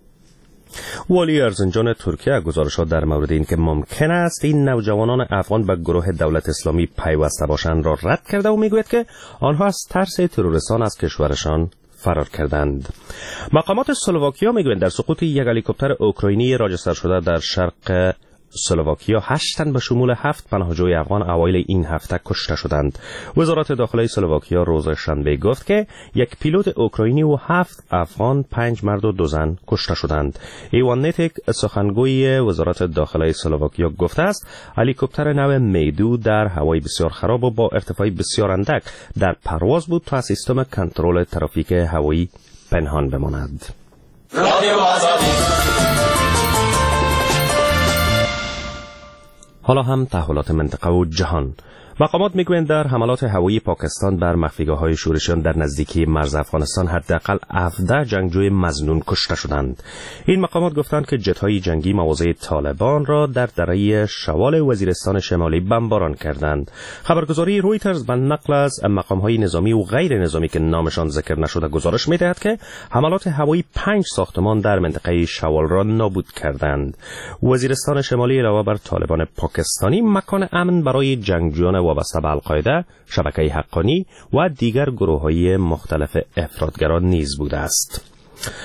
والی ارزنجان ترکیه گزارشات در مورد این که ممکن است این نوجوانان افغان به گروه دولت اسلامی پیوسته باشند را رد کرده و میگوید که آنها از ترس تروریستان از کشورشان فرار کردند. مقامات اسلواکیا میگویند در سقوط یک هلیکوپتر اوکراینی راجستر شده در شرق اسلواکیا هشت تن به شمول هفت پناهجوی افغان اوایل این هفته کشته شدند. وزارت داخلی اسلواکیا روز شنبه گفت که یک پیلوت اوکراینی و هفت افغان، پنج مرد و دو زن کشته شدند. ایوان نیتیک سخنگوی وزارت داخلی اسلواکیا گفته است هلیکوپتر نو میدو در هوای بسیار خراب و با ارتفاع بسیار اندک در پرواز بود تا سیستم کنترل ترافیک هوایی پنهان بماند. حالا هم تحولات منطقه و جهان. مقامات میگویند در حملات هوایی پاکستان بر مخفیگاه‌های شورشیان در نزدیکی مرز افغانستان حداقل هفده جنگجوی مظنون کشته شدند. این مقامات گفتند که جت‌های جنگی مواضع طالبان را در دره شوال وزیرستان شمالی بمباران کردند. خبرگزاری رویترز به نقل از مقام‌های نظامی و غیر نظامی که نامشان ذکر نشده گزارش می‌دهد که حملات هوایی پنج ساختمان در منطقه شوال را نابود کردند. وزیرستان شمالی علاوه بر طالبان پاکستانی مکان امن برای جنگجویان وابسته به القاعده، شبکه حقانی و دیگر گروه‌های مختلف افراطگرا نیز بوده است.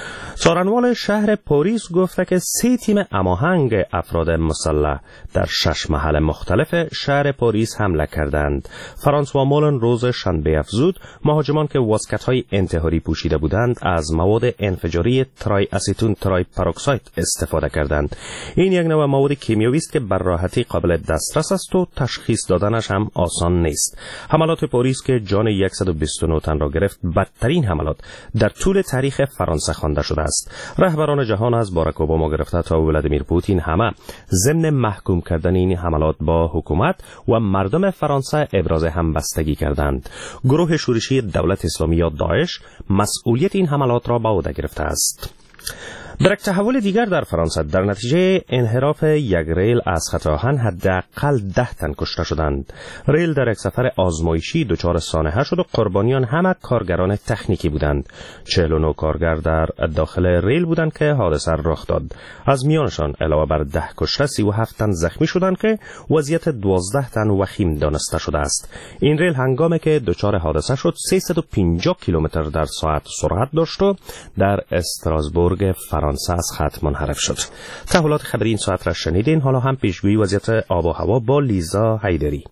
سارنوال شهر پاریس گفته که سه تیم هماهنگ افراد مسلح در شش محل مختلف شهر پاریس حمله کردند. فرانسوا مولن روز شنبه افزود مهاجمان که واسکت‌های انتحاری پوشیده بودند از مواد انفجاری ترای اسیتون ترای پروکساید استفاده کردند. این یک نوع مواد کیمیایی است که بر راحتی قابل دسترس است و تشخیص دادنش هم آسان نیست. حملات پاریس که جان صد و بیست و نه تن را گرفت بدترین حملات در طول تاریخ فرانسه خوانده شده است. رهبران جهان از باراک اوباما گرفته تا ولادیمیر پوتین همه ضمن محکوم کردن این حملات با حکومت و مردم فرانسه ابراز همبستگی کردند. گروه شورشی دولت اسلامی یا داعش مسئولیت این حملات را به عهده گرفته است. در یک تحول دیگر در فرانسه در نتیجه انحراف یک ریل از خط آهن حداقل ده تن کشته شدند. ریل در یک سفر آزمایشی دچار سانحه شد و قربانیان همه کارگران تکنیکی بودند. چهل و نه کارگر در داخل ریل بودند که حادثه رخ داد. از میانشان علاوه بر ده کشته سی و هفت تن زخمی شدند که وضعیت دوازده تن وخیم دانسته شده است. این ریل هنگامی که دچار حادثه شد سیصد و پنجاه کیلومتر در ساعت سرعت داشت و در استراسبورگ فرانسه از خط منحرف شد. تحولات خبری این ساعت را شنیدین. حالا هم پیشگویی وضعیت آب و هوا با لیزا حیدری.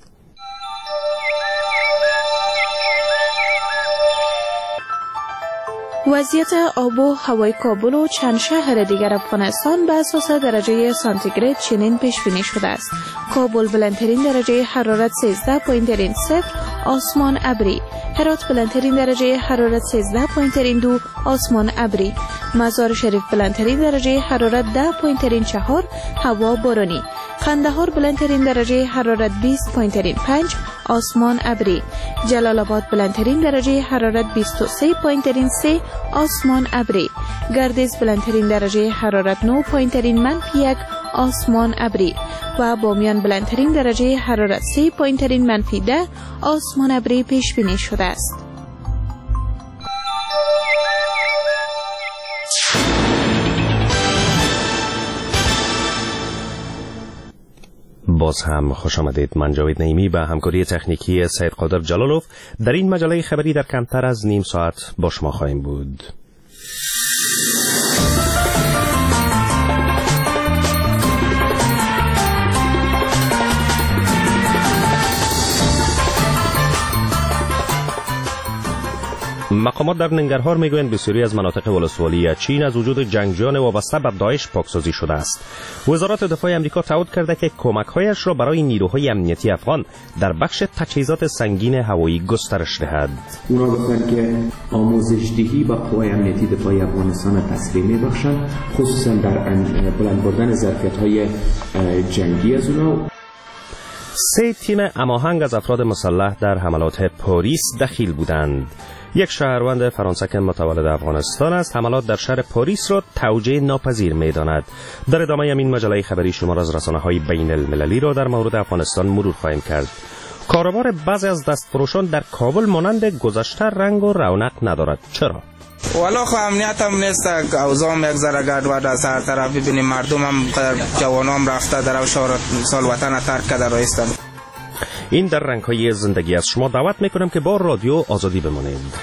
وضعیت آب و هوای کابل و چند شهر دیگر افغانستان به اساس درجه سانتیگراد چنین پیش بینی شده است. کابل بلندترین درجه حرارت سیزده و صفر، آسمان ابری. هرات بلندترین درجه حرارت سیزده و دو، آسمان ابری. مزار شریف بلندترین درجه حرارت ده و چهار، هوا بارانی. قندهار بلندترین درجه حرارت بیست و پنج، آسمان ابری. جلال آباد بلندترین درجه حرارت بیست و سه و سه، آسمان ابری. گردیز بلندترین درجه حرارت نه و منفی یک، آسمان ابری. و بامیان بلندترین درجه حرارت سه و منفی ده، آسمان ابری پیش بینی شده است. باز هم خوش آمدید. من جاوید نعیمی به همکاری تکنیکی سید قادر جلالوف در این مجله خبری در کمتر از نیم ساعت با شما خواهیم بود. مقامات در ننگرهار میگویند بسیاری از مناطق ولسوالی چین از وجود جنگجویان وابسته به داعش پاکسازی شده است. وزارت دفاع آمریکا تایید کرده که کمک‌هایش را برای نیروهای امنیتی افغان در بخش تجهیزات سنگین هوایی گسترش دهد. اونا گفتن که آموزش دهی با قوای امنیتی دفاع افغانستان تسلیح می‌بخشند، خصوصا در بلند بردن ظرفیت‌های جنگی از اونا. سه تیم هماهنگ از افراد مسلح در حملات پاریس دخیل بودند. یک شهروند فرانسه که متولد افغانستان است حملات در شهر پاریس را توجیه ناپذیر می‌داند. در ادامه این مجله خبری شمار از رسانه‌های بین المللی را در مورد افغانستان مرور خواهیم کرد. کاروبار بعضی از دستفروشان در کابل مانند گذشته رنگ و رونق ندارد. چرا؟ والا خو امنیت هم نیست، اوضاع یک ذره گډوډ است. هر طرف ببینیم مردم هم جوانام رفته در سال وطن ترک کرده رایستن. این در رنگ‌های زندگی از شما دعوت میکنم که با رادیو آزادی بمانید.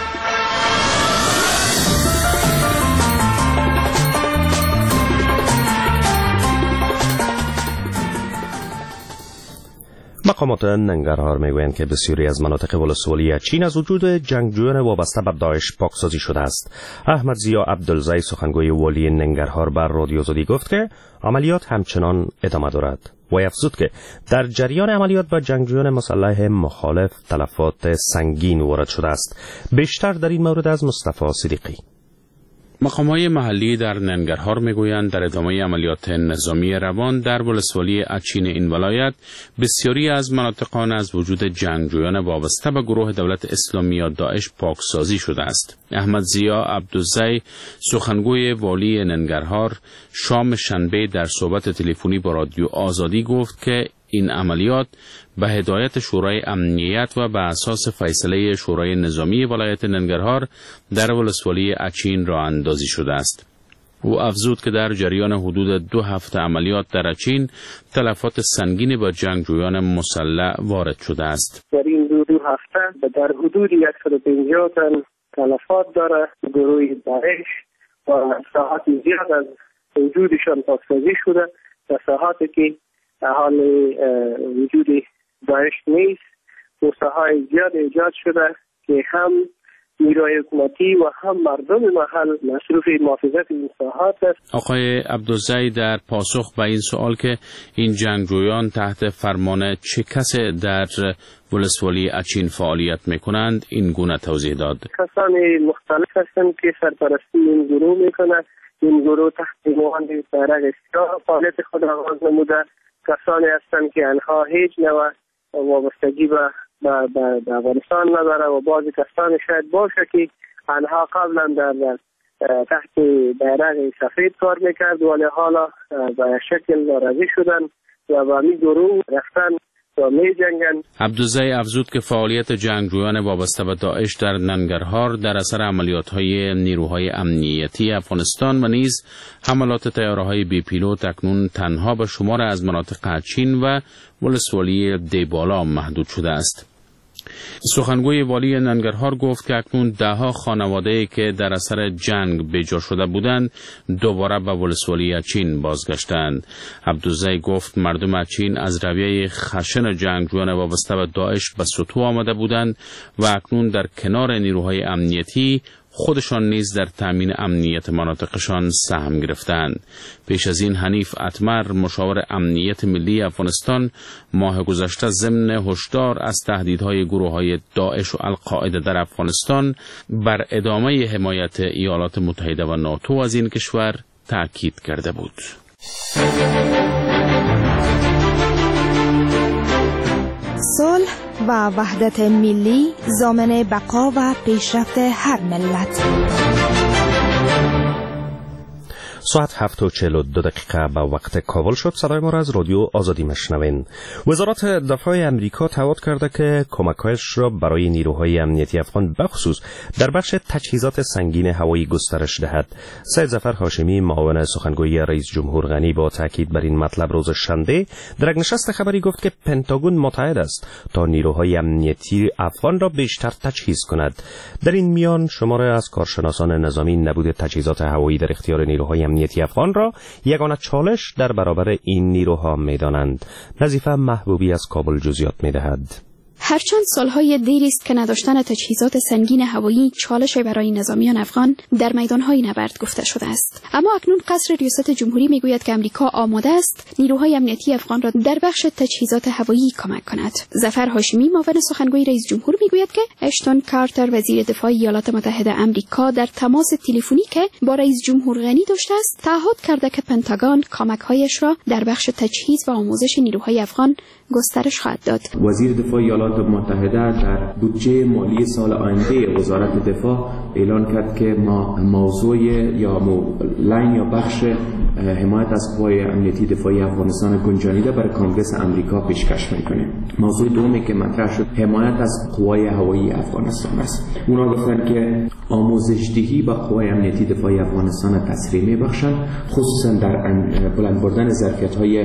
مقامات ننگرهار میگویند که بسیاری از مناطق ولسوالی چین از وجود جنگجویان وابسته به داعش پاکسازی شده است. احمد ضیا عبدالزی سخنگوی والی ننگرهار بر رادیو آزادی گفت که عملیات همچنان ادامه دارد و افزود که در جریان عملیات با جنگجویان مسلح مخالف تلفات سنگین وارد شده است. بیشتر در این مورد از مصطفی صدیقی. مقامات محلی در ننگرهار میگویند در ادامه عملیات نظامی روان در ولسوالی اچین این ولایت بسیاری از مناطق آن از وجود جنگجویان وابسته به گروه دولت اسلامی یا داعش پاکسازی شده است. احمد ضیا عبدالزی سخنگوی والی ننگرهار شام شنبه در صحبت تلفنی با رادیو آزادی گفت که این عملیات به هدایت شورای امنیت و به اساس فیصله شورای نظامی ولایت ننگرهار در ولسوالی اچین راه اندازی شده است. او افزود که در جریان حدود دو هفته عملیات در اچین تلفات سنگینی با جنگجویان مسلح وارد شده است. در این دو دو هفته در حدود صد و پنجاه تن تلفات داره گروه داعش و ساحات زیاد از وجودشان پاکسازی شده و ساحاتی که حال وجود داعش نیست موساهای زیاد ایجاد شده که هم نیروی حکومتی و هم مردم محل مصروف محافظت این ساحات است. آقای عبدالزی در پاسخ به این سوال که این جنگجویان تحت فرمان چه کسی در ولسوالی اچین فعالیت میکنند این گونه توضیح داد. کسان مختلف هستند که سرپرستی این گروه میکنند. این گروه تحت عنوان بیرق اصلاح فعالیت خود آغاز نموده. کسانی هستند که آنها هیچ نوع وابستگی به به افغانستان نداره و بعضی کسانی شاید باشه که آنها قبلا در تحت بیرق سفید کار میکرد ولی حالا به شکل ناراضی شدن و با می گروه رفتن و می جنگن. عبدالزی افزود که فعالیت جنگجویان وابسته به داعش در ننگرهار در اثر عملیات‌های نیروهای امنیتی افغانستان و نیز حملات طیاره‌های بی پیلوت اکنون تنها به شمار از مناطق اچین و ولسوالی دیبالا محدود شده است. سخنگوی والی ننگرهار گفت که اکنون دهها خانواده‌ای که در اثر جنگ بیجا شده بودند دوباره به ولسوالی اچین بازگشتند. عبدالزی گفت مردم اچین از رویه خشن جنگجویان وابسته به داعش به سطوح آمده بودند و اکنون در کنار نیروهای امنیتی خودشان نیز در تامین امنیت مناطقشان سهم گرفتند. پیش از این حنیف اتمر مشاور امنیت ملی افغانستان ماه گذشته ضمن هشدار از تهدیدهای گروه‌های داعش و القاعده در افغانستان بر ادامه حمایت ایالات متحده و ناتو از این کشور تاکید کرده بود. صلح و وحدت ملی ضامن بقا و پیشرفت هر ملت. ساعت هفت و چهل و دو دقیقه به وقت کابل شد. صدای ما را از رادیو آزادی مشنوین. وزارت دفاع امریکا تایید کرده که کمک‌هایش را برای نیروهای امنیتی افغان بخصوص در بخش تجهیزات سنگین هوایی گسترش دهد. سید ظفر هاشمی معاون سخنگوی رئیس جمهور غنی با تاکید بر این مطلب روز شنبه در یک نشست خبری گفت که پنتاگون متحد است تا نیروهای امنیتی افغان را بیشتر تجهیز کند. در این میان شماره از کارشناسان نظامی نبود تجهیزات هوایی در اختیار نیروهای امنیتی افغان را یگانه چالش در برابر این نیروها می‌دانند. نظیفه محبوبی از کابل جزئیات می‌دهد. هرچند سالهای دیری است که نداشتن تجهیزات سنگین هوایی چالش برای نظامیان افغان در میدانهای نبرد گفته شده است، اما اکنون قصر ریاست جمهوری میگوید که امریکا آماده است نیروهای امنیتی افغان را در بخش تجهیزات هوایی کمک کند. ظفر هاشمی معاون سخنگوی رئیس جمهور میگوید که اشتون کارتر وزیر دفاع ایالات متحده آمریکا در تماس تلفنی که با رئیس جمهور غنی داشته است تعهد کرده که پنتاگون کمک‌هایش را در بخش تجهیز و آموزش نیروهای افغان گسترش خواهد داد. وزیر دفاع ایالات متحده در بودجه مالی سال آینده وزارت دفاع اعلان کرد که ما موضوع یا لاین یا بخش حمایت از قوای امنیتی دفاعی افغانستان گنجانیده برای کنگرس امریکا پیشکش میکنیم. موضوع دومی که مطرح شد حمایت از قوای هوایی افغانستان است. اونا گفتن که آموزش دهی با قوای امنیتی دفاعی افغانستان تسریع میبخشند، خصوصا در بلند بردن ظرفیت‌های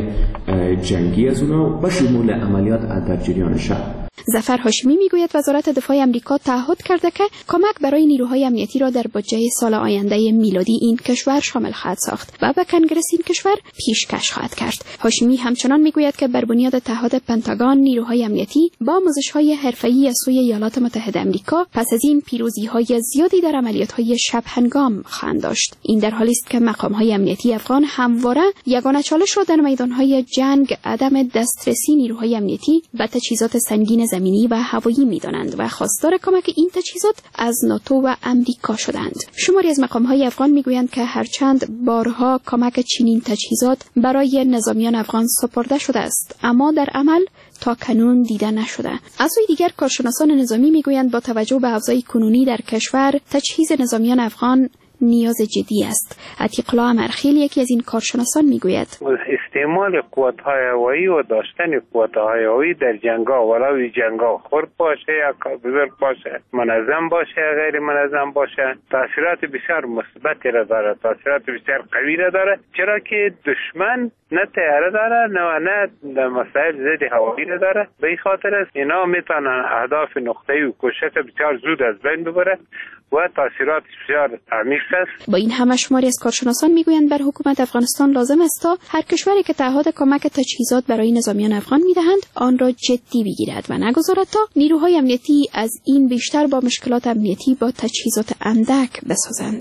جنگی از اونا و شمول عملیات در جریان شب. ظفر هاشمی میگوید وزارت دفاع آمریکا تعهد کرده که کمک برای نیروهای امنیتی را در بودجه سال آینده میلادی این کشور شامل خواهد ساخت و به کنگرس این کشور پیشکش خواهد کرد. هاشمی همچنان میگوید که بر بنیاد تعهد پنتاگون نیروهای امنیتی با آموزش‌های حرفه‌ای از سوی ایالات متحده آمریکا پس از این پیروزی‌های زیادی در عملیات‌های شب هنگام خواهند داشت. این در حالی است که مقام‌های امنیتی افغان همواره یگانه چالش را در میدان‌های جنگ عدم دسترسی نیروهای امنیتی به تجهیزات سنگین زمینی و هوایی می‌دانند و خواستار کمک این تجهیزات از ناتو و امریکا شدند. شماری از مقام‌های افغان می‌گویند که هرچند بارها کمک چنین تجهیزات برای نظامیان افغان سپرده شده است، اما در عمل تا کنون دیده نشده. از سوی دیگر کارشناسان نظامی می‌گویند با توجه به اوضاع کنونی در کشور تجهیز نظامیان افغان نیاز جدی است. عتیق الله امرخیل یکی از این کارشناسان میگوید اعمال قوت‌های هوایی و داشتن قوت‌های هوایی در جنگ‌ها، ولو جنگ‌ها خرد باشه یا بزرگ باشه، منظم باشه یا غیر منظم باشه، تاثیرات بسیار مثبتی را داره، تاثیرات بسیار قوی را داره، چرا که دشمن نه تیاره داره نه نه مسائل ضد هوایی را داره. به این خاطر است اینا میتونن اهداف نقطه‌ای و کوشش بسیار زود از بین ببره و تاثیرات بسیار عمیق است. با این همه شماری از کارشناسان میگویند بر حکومت افغانستان لازم است تا هر کشوری که تعهد کمک تجهیزات برای نظامیان افغان میدهند آن را جدی بگیرد و نگذارد تا نیروهای امنیتی از این بیشتر با مشکلات امنیتی با تجهیزات اندک بسازند.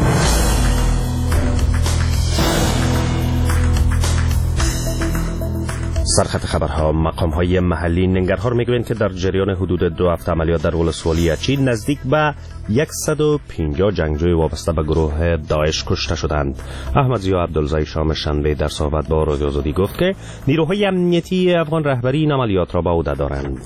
سرخط خبرها. مقام‌های محلی ننگرهار میگویند که در جریان حدود دو هفته عملیات در ولسوالی اچین نزدیک به صد و پنجاه جنگجوی وابسته به گروه داعش کشته شدند. احمد ضیا عبدالزی شام شنبه در صحبت با رادیو آزادی گفت که نیروهای امنیتی افغان رهبری این عملیات را به عهده دارند.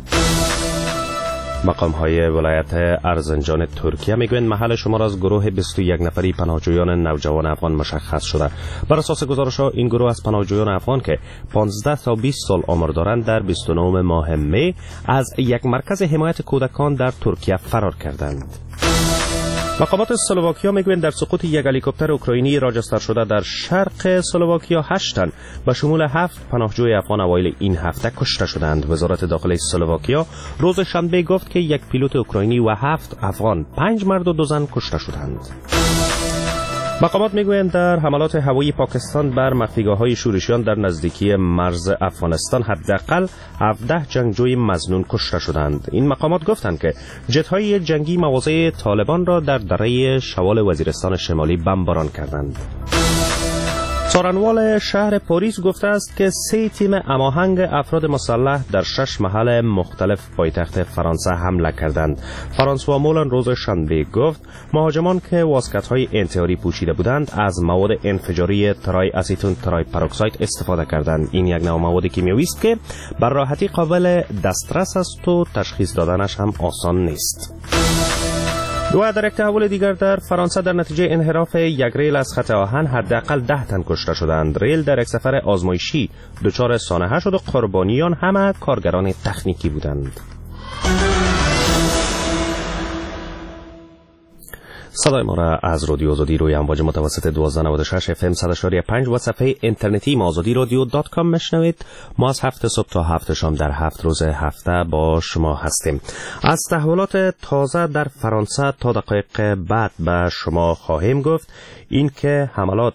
مقام‌های ولایت ارزنجان ترکیه میگویند محل شمار از گروه بیست و یک نفری پناهجویان نوجوان افغان مشخص شده. بر اساس گزارش‌ها این گروه از پناهجویان افغان که پانزده تا بیست سال عمر دارند در بیست و نه ماه می از یک مرکز حمایت کودکان در ترکیه فرار کردند. مقامات اسلواکیا میگویند در سقوط یک هلیکوپتر اوکراینی راجستر شده در شرق اسلواکیا هشت تن به شمول هفت پناهجوی افغان اوایل این هفته کشته شدند. وزارت داخلی اسلواکیا روز شنبه گفت که یک پیلوت اوکراینی و هفت افغان، پنج مرد و دو زن کشته شدند. مقامات میگویند در حملات هوایی پاکستان بر مخفیگاه‌های شورشیان در نزدیکی مرز افغانستان حداقل هفده جنگجوی مظنون کشته شدند. این مقامات گفتند که جت‌های جنگی مواضع طالبان را در دره شوال وزیرستان شمالی بمباران کردند. سارنوال شهر پاریس گفته است که سه تیم هماهنگ افراد مسلح در شش محل مختلف پایتخت فرانسه حمله کردند. فرانسوا مولان روز شنبه گفت مهاجمان که واسکت‌های انتحاری پوشیده بودند از مواد انفجاری ترای اسیتون ترای پروکساید استفاده کردند. این یک نوع مواد کیمیایی است که بر راحتی قابل دسترس است و تشخیص دادنش هم آسان نیست. و در یک تحول دیگر در فرانسه در نتیجه انحراف یک ریل از خط آهن حداقل ده تن کشته شدند. ریل در یک سفر آزمایشی دچار سانحه شد و قربانیان همه کارگران تکنیکی بودند. صدای ما را از رادیو آزادی روی امواج متوسط دوازده نود و شش اف ام صد و شش و پنج و صفحه اینترنتی ما آزادی رادیو دات کام میشنوید. ما از هفت صبح تا هفت شام در هفت روز هفته با شما هستیم. از تحولات تازه در فرانسه تا دقایق بعد به شما خواهیم گفت. این که حملات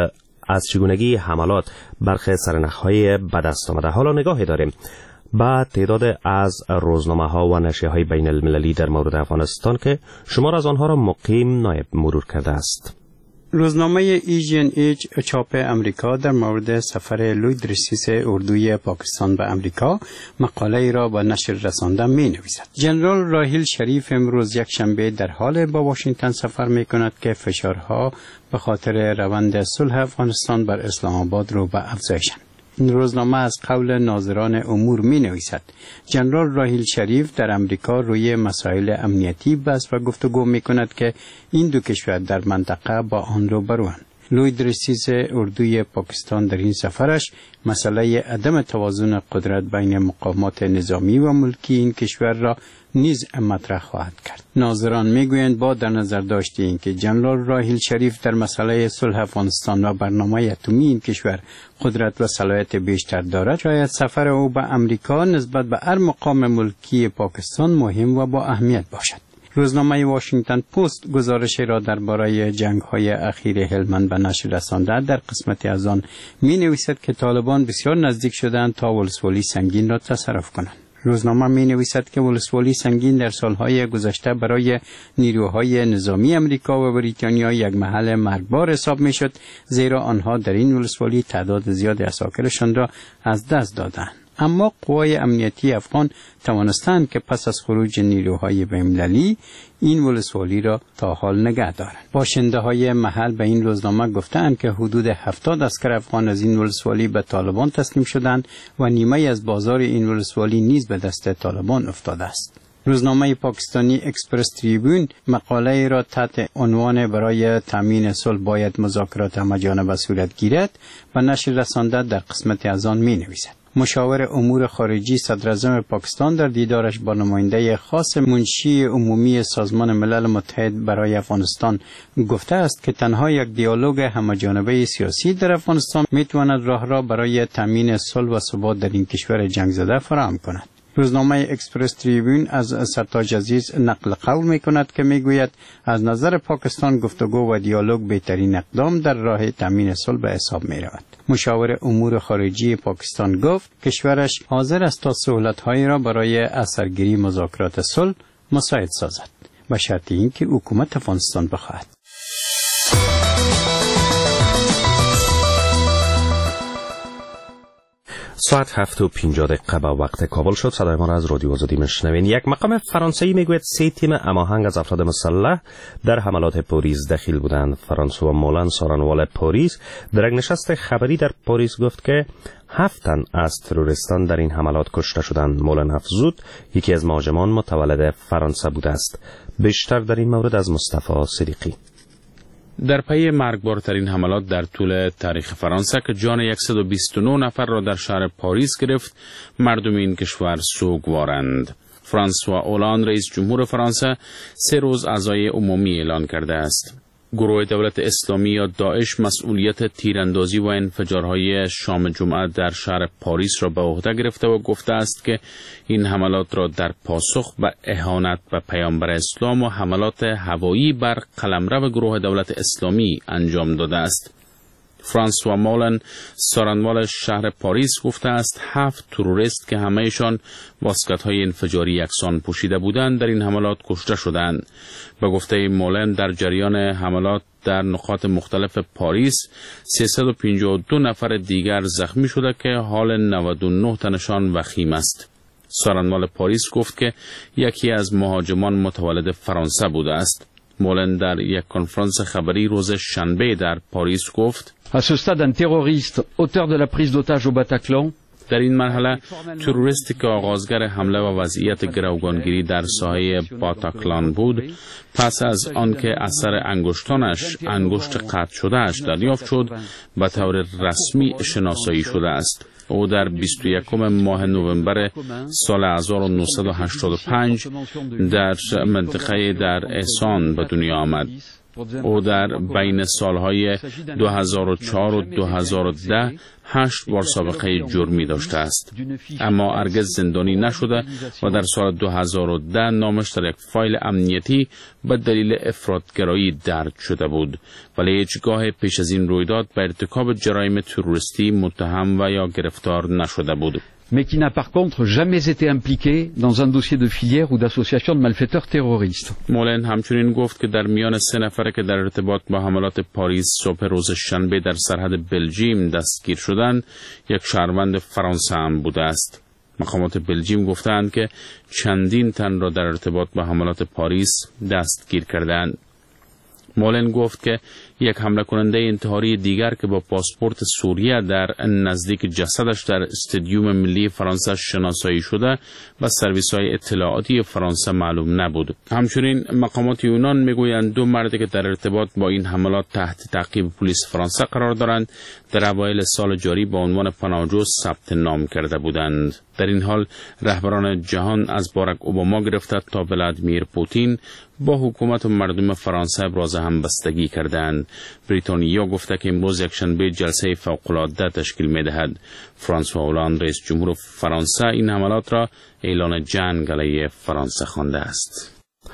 از چگونگی حملات برخی سرنخ‌های به دست آمده. حالا نگاهی داریم با تعداد از روزنامه‌ها و نشریه‌های بین المللی در مورد افغانستان که شمار از آنها را مقیم نایب مرور کرده است. روزنامه ای جی ان ایچ چاپ امریکا در مورد سفر لوید رسیس اردوی پاکستان به امریکا مقاله ای را به نشر رسانده می نویسد. جنرال راحیل شریف امروز یک شنبه در حال با واشنگتن سفر می کند که فشارها به خاطر روند صلح افغانستان بر اسلام آباد رو به افزایشند. این روزنامه از قول ناظران امور می نویسد جنرال راحیل شریف در امریکا روی مسائل امنیتی بحث و گفتگو می کند که این دو کشور در منطقه با آن رو بروند. لوید رسیس اردوی پاکستان در این سفرش مسئله عدم توازن قدرت بین مقامات نظامی و ملکی این کشور را نیز مطرح خواهد کرد. ناظران میگویند با در نظر داشته اینکه جنرال راحیل شریف در مسئله صلح افغانستان و برنامه اتمی این کشور قدرت و صلاحیت بیشتر دارد، شاید سفر او به امریکا نسبت به هر مقام ملکی پاکستان مهم و با اهمیت باشد. روزنامه واشنگتن پست گزارشی را درباره جنگ‌های اخیر هلمند به نشر رسانده. در قسمتی از آن می‌نویسد که طالبان بسیار نزدیک شدند تا ولسوالی سنگین را تصرف کنند. روزنامه می‌نویسد که ولسوالی سنگین در سالهای گذشته برای نیروهای نظامی امریکا و بریتانیا یک محل مرگبار حساب می‌شد، زیرا آنها در این ولسوالی تعداد زیادی اساکرشان را از دست دادند. اما قوای امنیتی افغان توانستند که پس از خروج نیروهای بین‌المللی این ولسوالی را تا حال نگه دارند. باشنده‌های محل به این روزنامه گفتند که حدود هفتاد عسکر افغان از این ولسوالی به طالبان تسلیم شدند و نیمه از بازار این ولسوالی نیز به دست طالبان افتاده است. روزنامه پاکستانی اکسپرس تریبون مقاله ای را تحت عنوان برای تامین صلح باید مذاکرات همه‌جانبه صورت گیرد و نشر رسانده در قسمت از آن می نویسد. مشاور امور خارجی صدراعظم پاکستان در دیدارش با نماینده خاص منشی عمومی سازمان ملل متحد برای افغانستان گفته است که تنها یک دیالوگ همه‌جانبه سیاسی در افغانستان می تواند راه را برای تامین صلح و ثبات در این کشور جنگ زده فراهم کند. روزنامه اکسپرس تریبون از سرتاج عزیز نقل قول می کند که می گوید از نظر پاکستان گفتگو و دیالوگ بهترین اقدام در راه تامین صلح به حساب می رود. مشاور امور خارجی پاکستان گفت کشورش حاضر است تا سهولت‌هایی را برای اثرگیری مذاکرات صلح مساعد سازد به شرط اینکه حکومت افغانستان بخواهد. ساعت هفت و پنجاه دقیقه به وقت کابل شد. صدای ما را از رادیو آزادی میشنوین. یک مقام فرانسوی میگوید سه تیم هماهنگ از افراد مسلح در حملات پاریس دخیل بودند. فرانسوا مولن سارنوال پاریس در یک نشست خبری در پاریس گفت که هفت تن از تروریستان در این حملات کشته شدند. مولن افزود یکی از مهاجمان متولد فرانسه بوده است. بیشتر در این مورد از مصطفی صدیقی. در پی مرگبارترین حملات در طول تاریخ فرانسه که جان صد و بیست و نه نفر را در شهر پاریس گرفت، مردم این کشور سوگوارند. فرانسوا اولاند رئیس جمهور فرانسه سه روز عزای عمومی اعلان کرده است. گروه دولت اسلامی یا داعش مسئولیت تیراندازی و انفجارهای شام جمعه در شهر پاریس را به عهده گرفته و گفته است که این حملات را در پاسخ به اهانت به پیامبر اسلام و حملات هوایی بر قلمرو گروه دولت اسلامی انجام داده است. فرانسوا مولن سارنوال شهر پاریس گفته است هفت تروریست که همهشان واسکت‌های انفجاری یکسان پوشیده بودند در این حملات کشته شدند. به گفته مولن در جریان حملات در نقاط مختلف پاریس سیصد و پنجاه و دو نفر دیگر زخمی شده که حال نود و نه تنشان وخیم است. سارنوال پاریس گفت که یکی از مهاجمان متولد فرانسه بوده است. مولن در یک کنفرانس خبری روز شنبه در پاریس گفت À ce stade, un terroriste auteur de la prise d'otage au Bataclan در این مرحله تروریستی که آغازگر حمله و وضعیت گروگانگیری در ساحه باتاکلان بود، پس از آنکه اثر انگشتانش انگشت قطع شدهش دریافت شد به طور رسمی شناسایی شده است. او در بیست و یکم ماه نوامبر سال هزار و نهصد و هشتاد و پنج در منطقه در احسان به دنیا آمد. او در بین سالهای دو هزار و چهار و دو هزار و ده هشت بار سابقه جرمی داشته است، اما هرگز زندانی نشده و در سال دو هزار و ده نامش در یک فایل امنیتی به دلیل افراطگرایی درج شده بود، ولی هیچگاه پیش از این رویداد به ارتکاب جرایم تروریستی متهم و یا گرفتار نشده بود. mais qui n'a par contre jamais été impliqué dans un dossier de filière ou d'association de malfaiteurs terroristes. مولن همچنین گفت که در میان سه نفر که در ارتباط با حملات پاریس صبح روز شنبه در سرحد بلژیم دستگیر شدند، یک شهروند فرانسه هم بوده است. مقامات بلژیم گفتند که چندین تن را در ارتباط با حملات پاریس دستگیر کردند. مولن گفت که یک حمله کننده انتحاری دیگر که با پاسپورت سوریه در نزدیک جسدش در استادیوم ملی فرانسه شناسایی شده و سرویس‌های اطلاعاتی فرانسه معلوم نبود. همچنین مقامات یونان میگویند دو مرد که در ارتباط با این حملات تحت تعقیب پلیس فرانسه قرار دارند در اوایل سال جاری با عنوان پناهجو ثبت نام کرده بودند. در این حال رهبران جهان از باراک اوباما گرفته تا ولادیمیر پوتین با حکومت و مردم فرانسه ابراز همبستگی کردند. بریتانیا گفته که امروز یکشنبه جلسه فوق‌العاده تشکیل می‌دهد. فرانسوا اولاند رئیس جمهور فرانسه این حملات را اعلان جنگ علیه فرانسه خوانده است.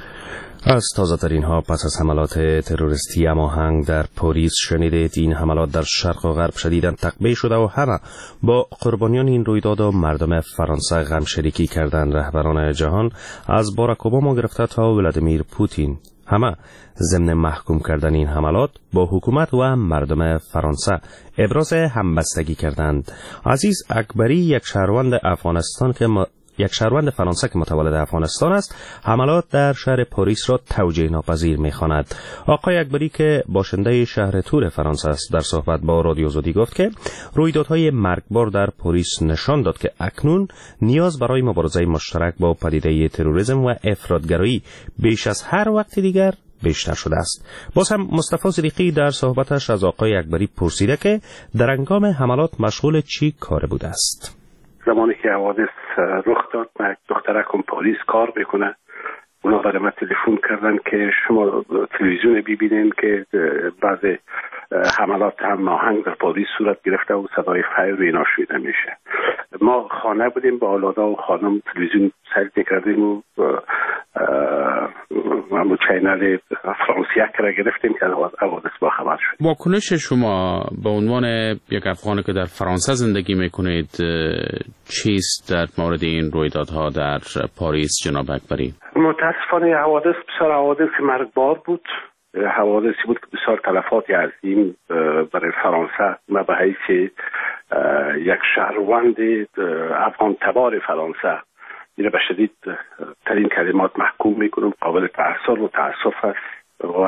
از تازه ترین ها پس از حملات تروریستی هماهنگ در پاریس شنیدید. این حملات در شرق و غرب شدیداً تقبیح شده و همه با قربانیان این رویداد و مردم فرانسه غم شریکی کردند. رهبران جهان از باراک اوباما گرفته تا ولادیمیر پوتین همه ضمن محکوم کردن این حملات با حکومت و مردم فرانسه ابراز همبستگی کردند. عزیز اکبری یک شهروند افغانستان که یک شهروند فرانسه که متولد افغانستان است، حملات در شهر پاریس را توجیه ناپذیر می‌خواند. آقای اکبری که باشنده شهر تور فرانسه است، در صحبت با رادیو آزادی گفت که رویدادهای مرگبار در پاریس نشان داد که اکنون نیاز برای مبارزه مشترک با پدیده تروریسم و افراطگرایی بیش از هر وقت دیگر بیشتر شده است. باز هم مصطفی صدیقی در صحبتش از آقای اکبری پرسیده که در هنگام حملات مشغول چی کار بوده است. زمانی که حوادث رخ داد، من دخترکم پاریس کار بکنه، اونا برای من تلفن کردن که شما تلویزیون ببینین که بعض حملات هم ناهنگ در پاریس صورت گرفته و صدای فایر و اینا شنیده میشه. ما خانه بودیم با اولادا و خانم تلویزیون سر میکردیم و ما چینل فرانسیه را گرفتیم که حوادث با خبر شد. واکنش شما به عنوان یک افغانی که در فرانسه زندگی میکنید چیست در مورد این رویدادها در پاریس جناب اکبری؟ متاسفانه حوادث بسیار حوادث مرگبار بود، حوادثی بود که بسیار تلفات عظیم برای فرانسه. ما به حیث یک شهروند افغان تبار فرانسه این به شدید ترین کلمات محکوم میکنم، قابل تأثیر و تأسف است و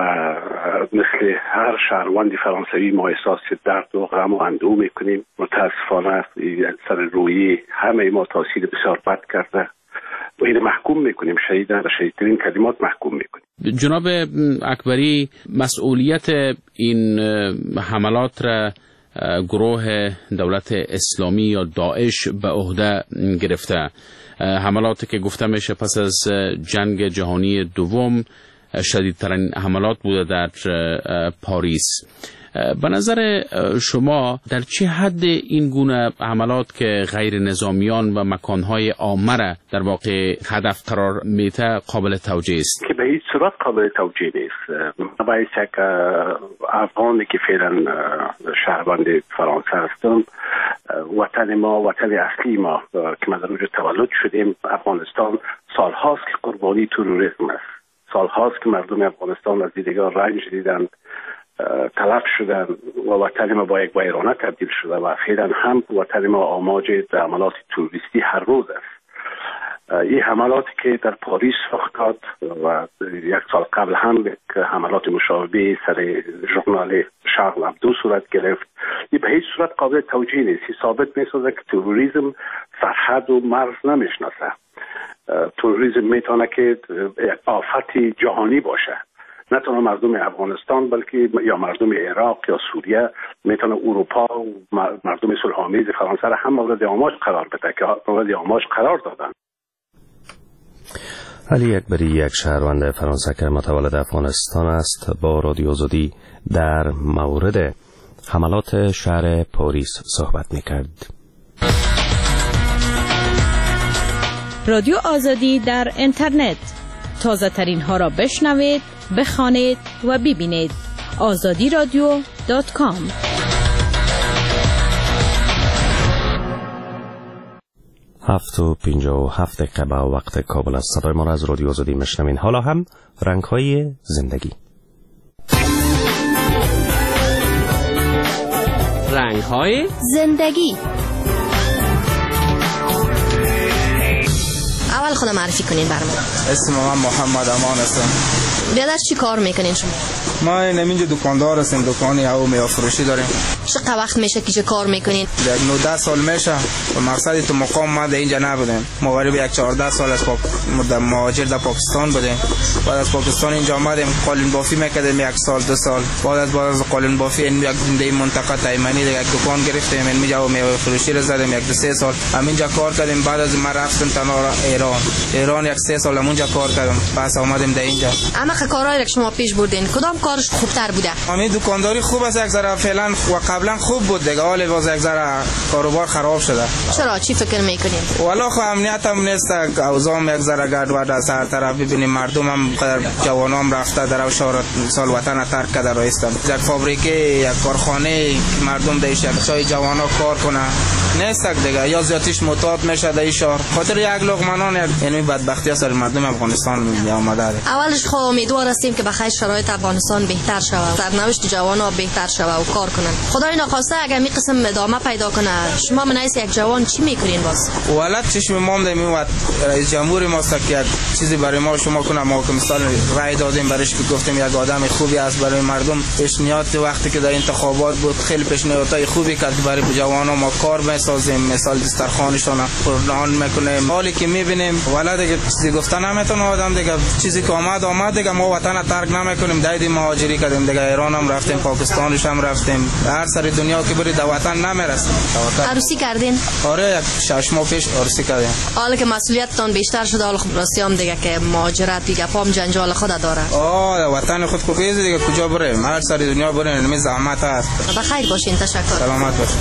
مثل هر شهروند فرانسوی ما احساس درد و غم و اندوه میکنیم. متاسفانه سر روی همه ما تاثیر بسیار بد کرده و این محکوم میکنیم، شهیدان و شهیدترین کلمات محکوم میکنیم. جناب اکبری، مسئولیت این حملات را گروه دولت اسلامی یا داعش به عهده گرفته، حملاتی که گفته میشه پس از جنگ جهانی دوم شدیدترین حملات بوده در پاریس. به نظر شما در چه حد این گونه حملات که غیر نظامیان و مکانهای عامه را در واقع هدف قرار میده قابل توجیه است؟ که به هیچ صورت قابل توجیه نیست. باید یک افغانی که فعلا شهروند فرانسه هستم، وطن ما، وطن اصلی ما که ما در اونجا تولد شدیم، افغانستان سالهاست که قربانی تروریسم است، سالهاست که مردم افغانستان از دیدگان رنج دیدن، تلف شدن و وطن ما با یک ویرانه تبدیل شده و فعلا هم وطن ما آماج حملات تروریستی هر روز است. این حملاتی که در پاریس رخ داد و یک سال قبل هم حملات مشابه سر ژورنال شارل ابدو صورت گرفت، این به هیچ صورت قابل توجیه نیست. ثابت می‌سازه که تروریسم سرحد و مرز نمیشناسه. تروریسم میتونه که آفت جهانی باشه، نه تنها مردم افغانستان بلکه یا مردم عراق یا سوریه، میتونه اروپا و مردم صلح‌آمیز فرانسه را هم مورد آماج قرار بده که مورد آماج قرار دادن. علی اکبری، یک شهروند فرانسه که متولد افغانستان است، با رادیو آزادی در مورد حملات شهر پاریس صحبت میکرد. رادیو آزادی در اینترنت، تازه ترین ها را بشنوید، بخوانید و ببینید. آزادی رادیو دات کام. هفت و پینجا و هفت دقیقه به وقت کابل است. صدای ما را از رادیو آزادی میشنوین. حالا هم رنگ های زندگی. رنگ های زندگی. اول خودم معرفی کنین برام. اسم من محمد امان هستم. بیادر چی کار میکنین شما؟ ما اینجا دکاندار هستیم، دکانی او میوه فروشی داریم. چقدر وقت میشه که چه کار میکنین؟ نوده سال میشه. و مقصد تو مقام ما در اینجا نبودیم. ما غریب یک چهارده سال از پاک مهاجر در پاکستان بودیم. بعد از پاکستان اینجا آمدیم، قالین بافی میکردیم یک سال دو سال. بعد از بعد از قالین بافی این یک زنده منطقه تایمانی یک دکان گرفتیم، اینجا میوه فروشی رو زدیم یک دو سه سال. همینجا کار کردیم. بعد از ما رفتیم تنها ایران. ایران یک سه سال همونجا کار کردم. پس اومدیم در اینجا. اما کارهایی که شما پیش بردین کدام کارش خوبتر بوده؟ همین دکانداری خوب است، یک ذره فعلا و قبلا خوب بود دیگه، حالا باز یک ذره کاروبار خراب شده. چرا چی فکر میکنین؟ والا خو امنیت هم نیست، اوضاع یک ذره گډوډ است. هر طرف ببینیم مردم هم جوانام رفته در شهر سال وطن ترک کرده رایستن. یک فابریکه یک کارخانه مردم دیش یک چای جوانا کار کنه نیست دیگه، یا زیاتیش معتاد میشه در شهر خاطر یک لقمه نان. یعنی بدبختی است مردم افغانستان می آمده. اولش خو امیدوار هستیم که بخیر شرایط افغانستان پاکستان بهتر شود، سرنوشت جوانان بهتر شود و کار کنن. خدای نخواسته اگر می قسم ادامه پیدا کنه، شما من از یک جوان چی میکنین باز؟ ولات چشم ما در میواد رئیس جمهور ما است که چیزی برای ما شما کنه. ما که مثلا رای دادیم برایش که گفتیم یک آدم خوبی است برای مردم. پیشنهاد وقتی که در انتخابات بود خیلی پیشنهادهای خوبی کرد برای جوانان. ما کار بسازیم، مثال دسترخوانشون پرنان میکنیم. حالی که میبینیم والا دیگه چیزی گفتن نمیتونه آدم دیگه. چیزی که آمد آمد دیگه. ما وطن ترک نمیکنیم. دایدی مهاجری کردیم دیگه. ایران هم رفتیم، پاکستانش هم رفتیم. هر سر دنیا که بری در وطن نمیرسیم. عروسی کردین؟ آره شش ماه پیش عروسی کردیم. حالا که مسئولیتتان بیشتر شده، حالا خب راستی هم دیگه که مهاجرت دیگه پام جنجال خود داره. آه وطن خود کو خیز دیگه کجا بریم؟ هر سر دنیا بریم. نمی زحمت است. بخیر باشین. تشکر. سلامت باشین.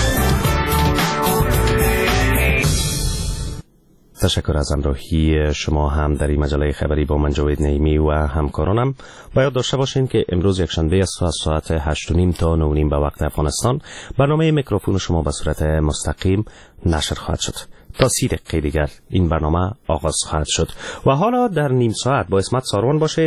تشکر از همراهی شما هم در این مجله خبری با من جاوید نعیمی و همکارانم. باید داشته باشین که امروز یکشنبه است و از ساعت هشت و نیم تا نه و نیم به وقت افغانستان برنامه میکروفون شما به صورت مستقیم نشر خواهد شد. تا سی دقیقه دیگر این برنامه آغاز خواهد شد و حالا در نیم ساعت با اسمت ساروان باشه